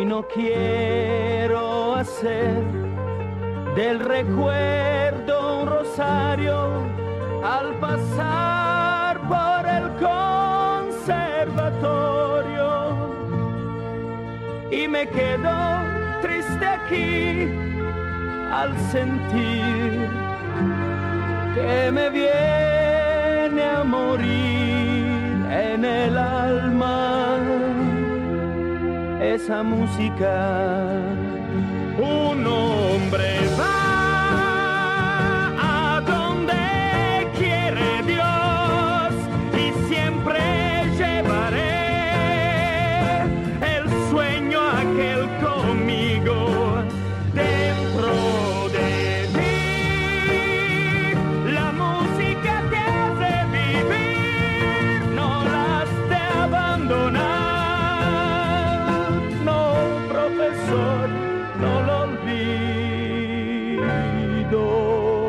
Hoy no quiero hacer del recuerdo un rosario al pasar por el conservatorio, y me quedo triste aquí al sentir que me viene a morir en el alma esa música. Un hombre va a donde quiere Dios y siempre llevaré el sueño aquel conmigo dentro de mí. La música te hace vivir, no la has de abandonar. No, profesor, no lo olvido.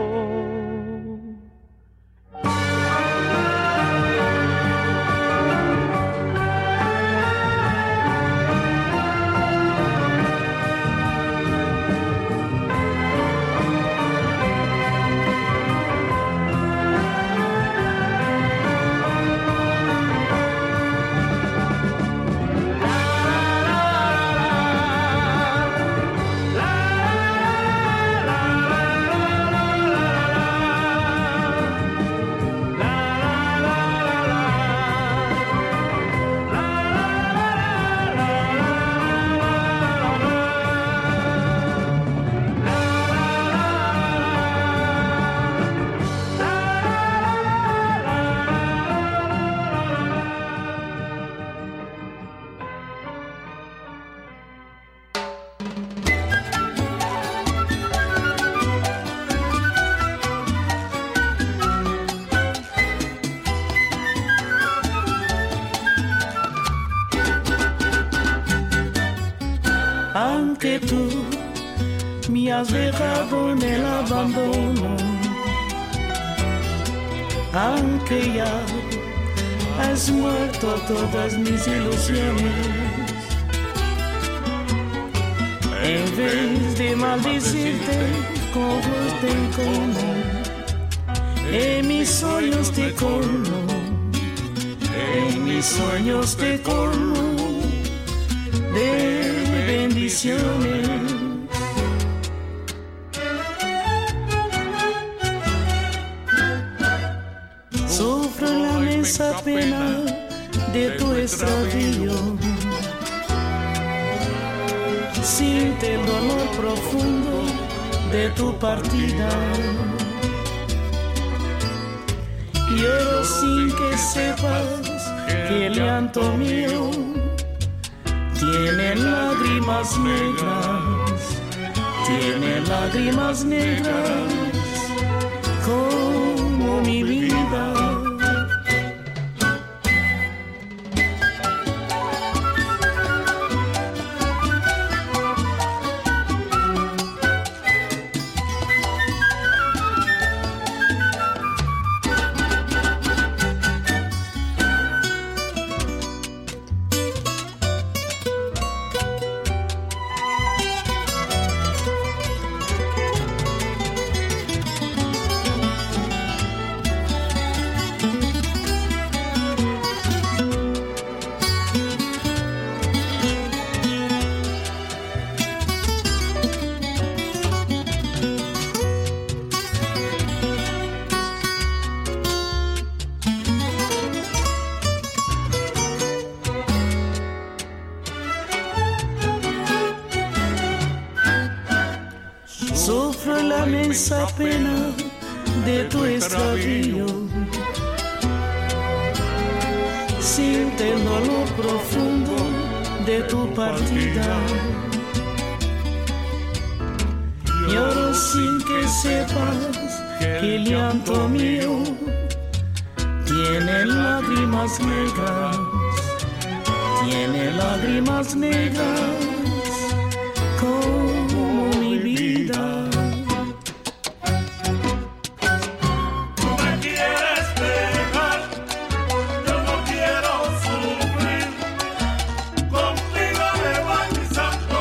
Aunque tú me has dejado en el abandono, aunque ya has muerto todas mis ilusiones, en vez de maldecirte con fuerte encono, en mis sueños te colmo, en mis sueños te colmo de bendiciones. Sufro la inmensa pena de tu extravío, siente el dolor profundo de tu partida. Lloro sin que sepas que el llanto mío tiene lágrimas negras, tiene lágrimas negras como mi vida. Sufro la inmensa pena de tu extravío, siente el dolor profundo de tu partida. Lloro sin que sepas que el llanto mío tiene lágrimas negras, tiene lágrimas negras como mi vida. Tú me quieres dejar, yo no quiero sufrir. Contigo me va mi santo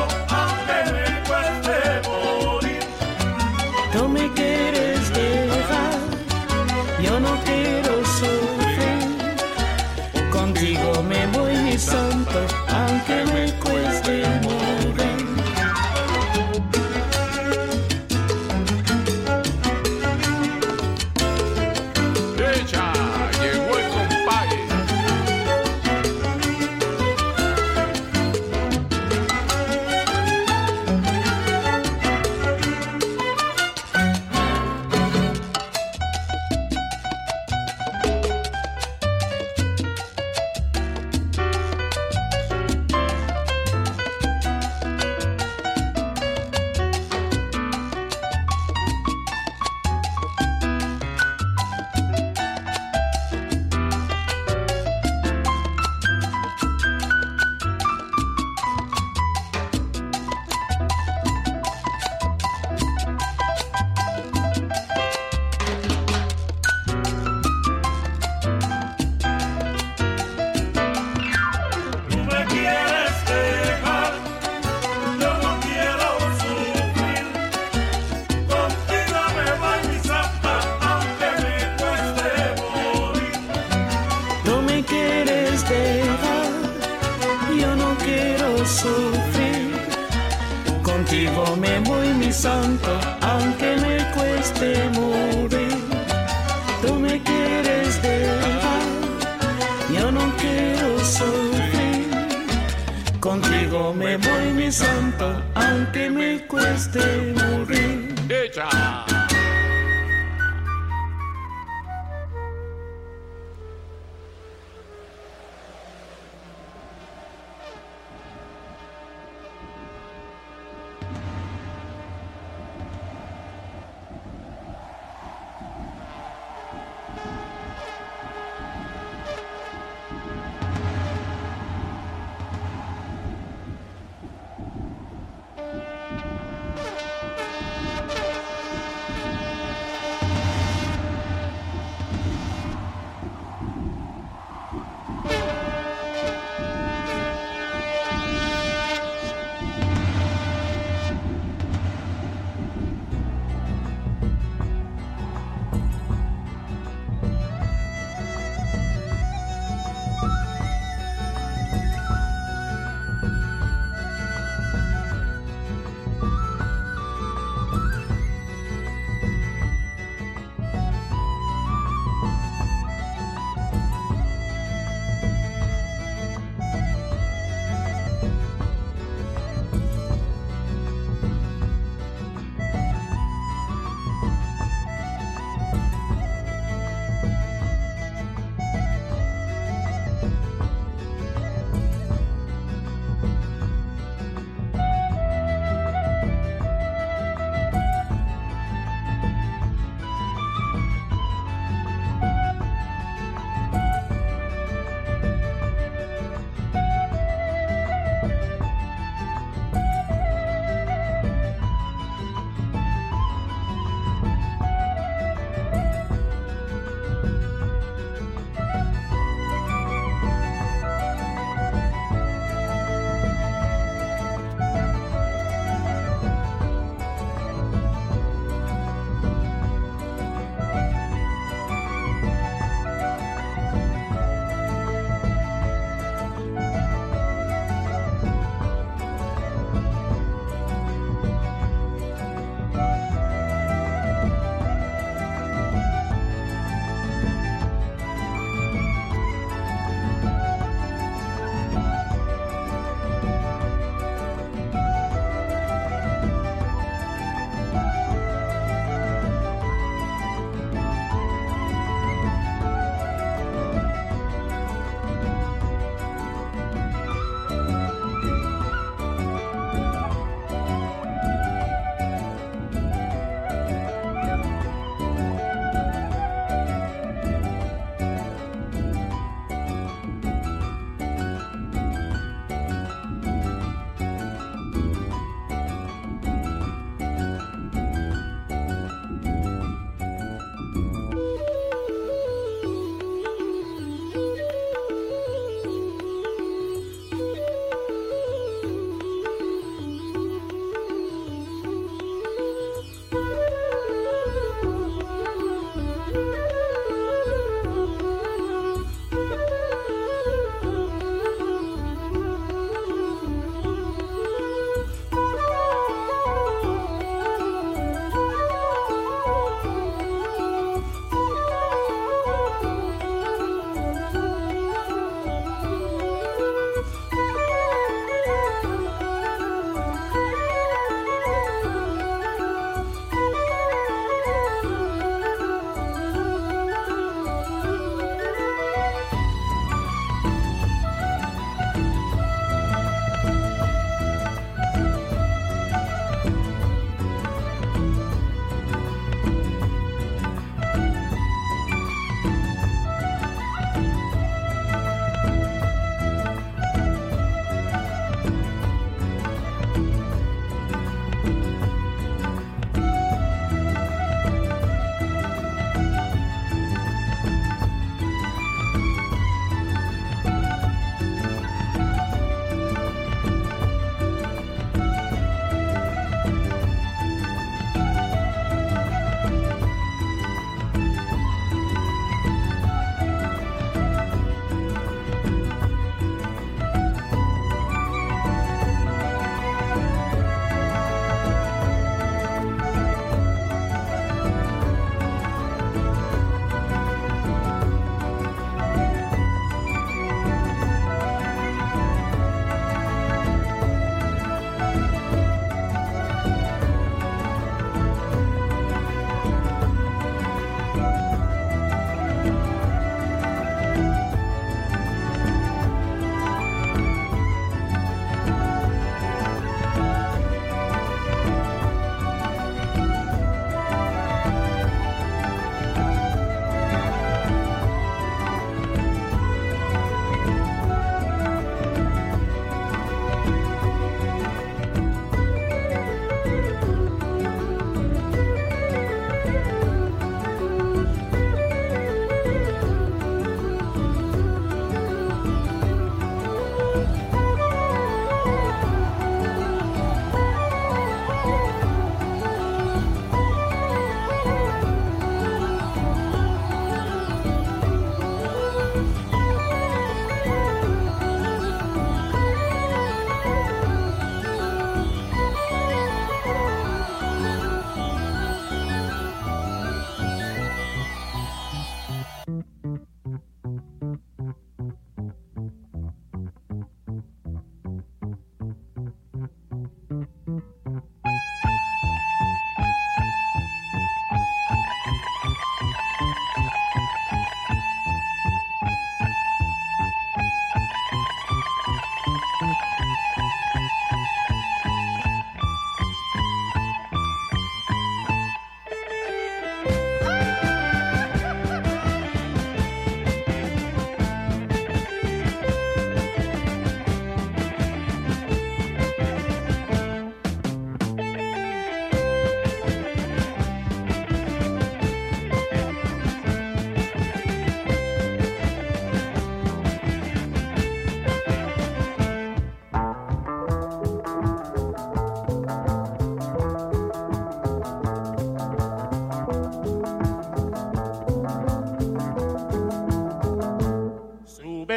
Contigo me voy, mi santo, aunque me cueste morir. Tú me quieres dejar, yo no quiero sufrir. Contigo me voy, mi santo, aunque me cueste morir. ¡Echa!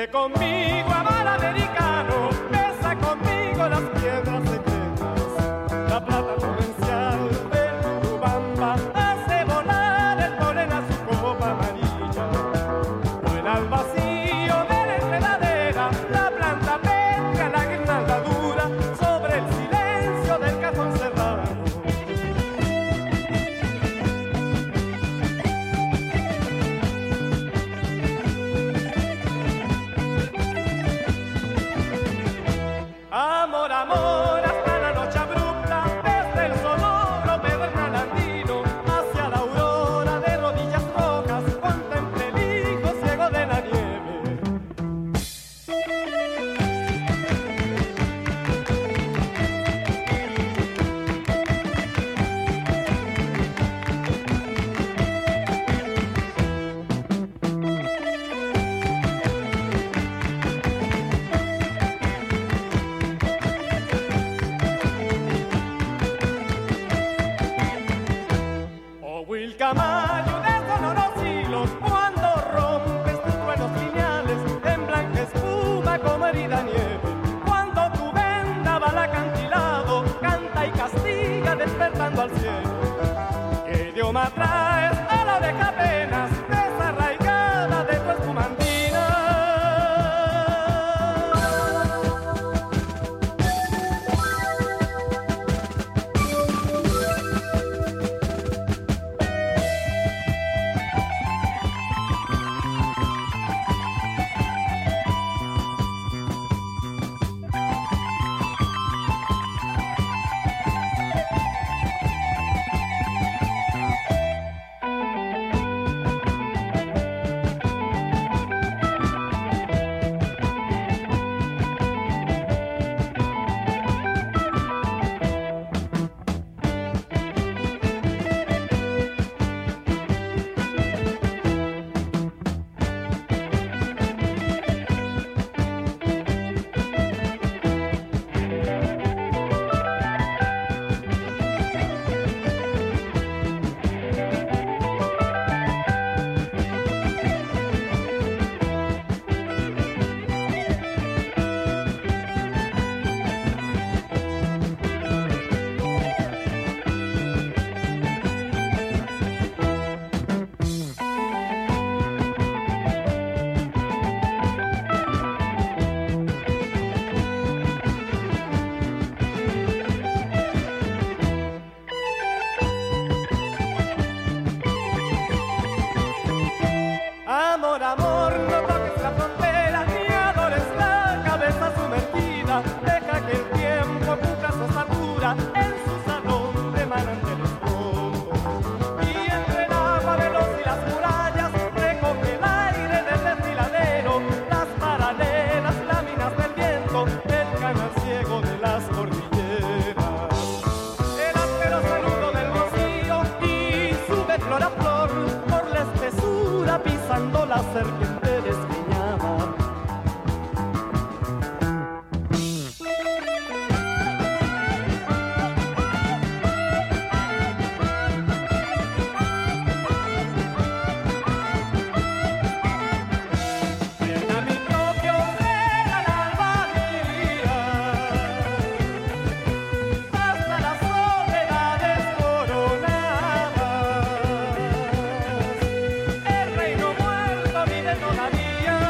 Vente conmigo a mar americano, besa conmigo las piedras secretas, la plata torrencial del Urubamba hace volar el polen a su copa amarilla. Vuela al vacío de la enredadera, la planta petra la guirnalda dura sobre el silencio del cajón cerrado. Amor, amor, hasta la noche abrupta, desde el sonoro pedernal andino, hacia la aurora de rodillas rojas, contemple el hijo ciego de la nieve. Wilcamayo de sonoros hilos, cuando rompes tus truenos lineales en blanca espuma como herida nieve, cuando tu vendaval acantilado canta y castiga despertando al cielo. ¿Qué idioma traes a la oreja apenas desarraigada de tu espumantina? Amor, amor, no toques la frontera, ni adores la cabeza sumergida. Deja que el tiempo cumpla su estatura en su salón de manantiales prontos. Y entre el agua veloz y las murallas recoge el aire del desfiladero, las paralelas láminas del viento, el canal ciego de las cordilleras. El áspero saludo del rocío y sube flor a flor por la espesura pisando la serpiente despeñada. Llena mi propio ser al alba hasta las soledades coronadas. El reino muerto vive todavía.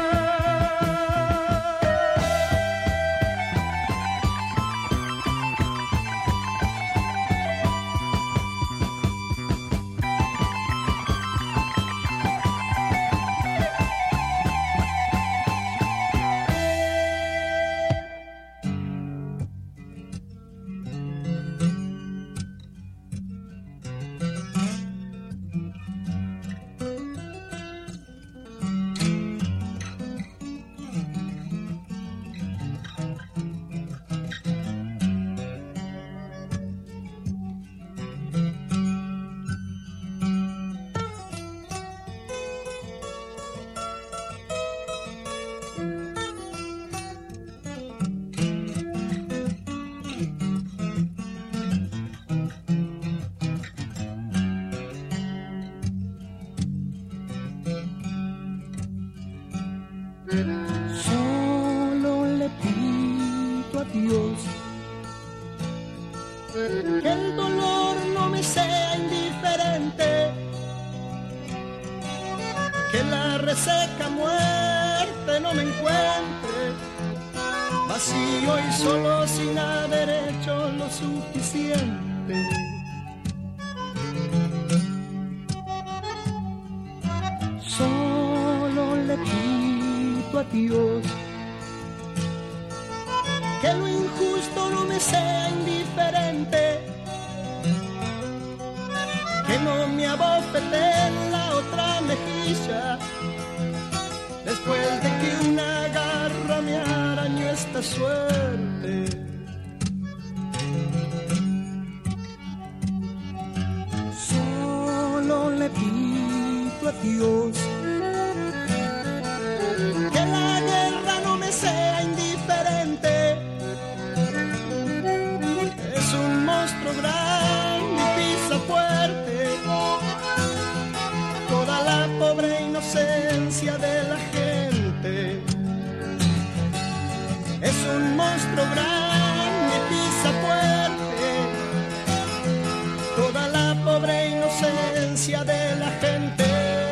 Su que la reseca muerte no me encuentre vacío y solo sin haber hecho lo suficiente. Solo le pido a Dios que lo injusto no me sea indiferente, que no me abofete en la otra mejilla, después de que una garra me arañó esta suerte. Solo le pido a Dios que la guerra no me sea indiferente. Es un monstruo grande y pisa fuerte toda la pobre inocencia de la gente. Es un monstruo grande y pisa fuerte toda la pobre inocencia de la gente.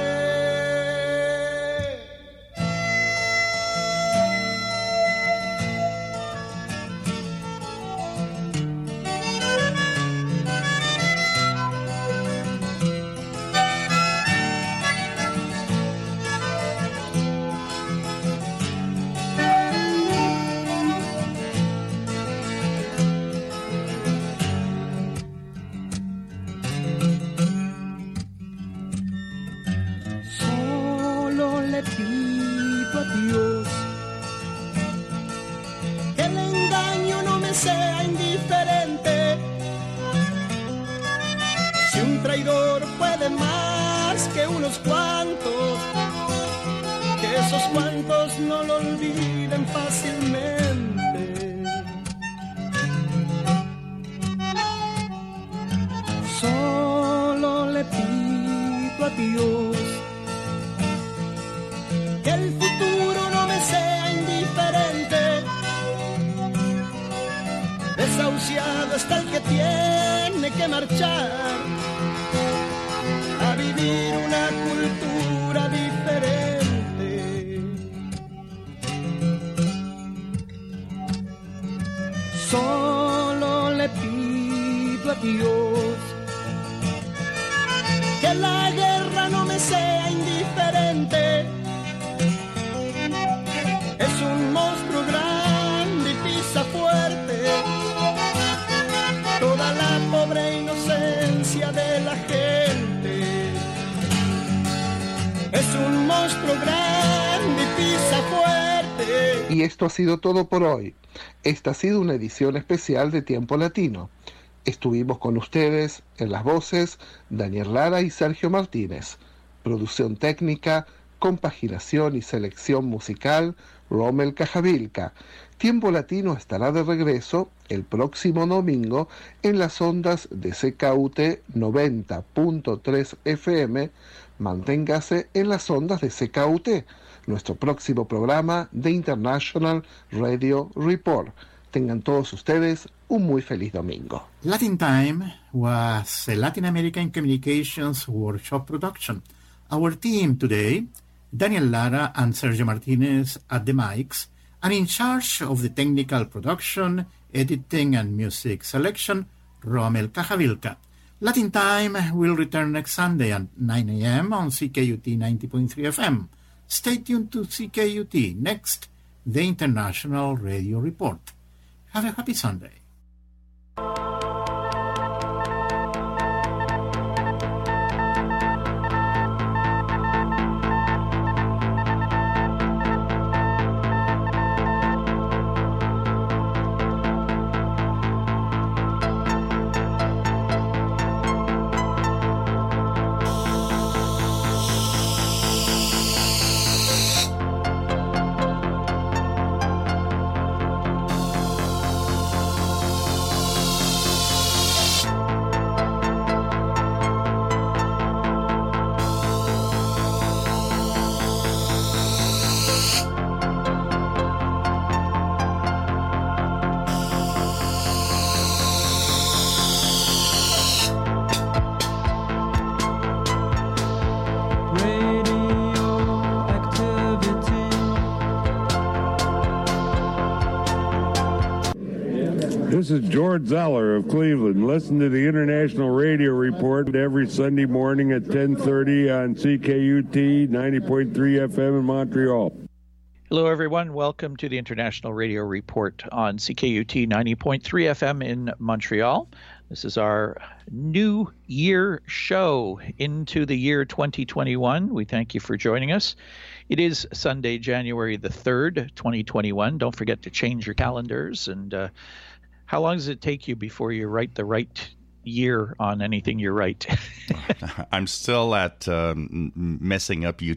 Le pido a Dios que el engaño no me sea indiferente. Si un traidor puede más que unos cuantos, que esos cuantos no lo olviden fácilmente. Solo le pido a Dios que el futuro no me sea indiferente. Desahuciado está el que tiene que marchar a vivir una cultura diferente. Solo le pido a Dios que la guerra no me sea indiferente. Es un monstruo grande y pisa fuerte toda la pobre inocencia de la gente. Es un monstruo grande y pisa fuerte. Y esto ha sido todo por hoy. Esta ha sido una edición especial de Tiempo Latino. Estuvimos con ustedes en las voces Daniel Lara y Sergio Martínez. Producción técnica, compaginación y selección musical, Rommel Cajavilca. Tiempo Latino estará de regreso el próximo domingo en las ondas de CKUT 90.3 FM. Manténgase en las ondas de CKUT, nuestro próximo programa de International Radio Report. Tengan todos ustedes un muy feliz domingo. Latin Time was a Latin American Communications Workshop production. Our team today, Daniel Lara and Sergio Martinez at the mics, and in charge of the technical production, editing and music selection, Rommel Cajavilca. Latin Time will return next Sunday at 9 a.m. on CKUT 90.3 FM. Stay tuned to CKUT. Next, the International Radio Report. Have a happy Sunday. This is George Zeller of Cleveland. Listen to the International Radio Report every Sunday morning at 10:30 on CKUT 90.3 FM in Montreal. Hello, everyone. Welcome to the International Radio Report on CKUT 90.3 FM in Montreal. This is our New Year show into the year 2021. We thank you for joining us. It is Sunday, January the 3rd, 2021. Don't forget to change your calendars. And how long does it take you before you write the right year on anything you write? I'm still at messing up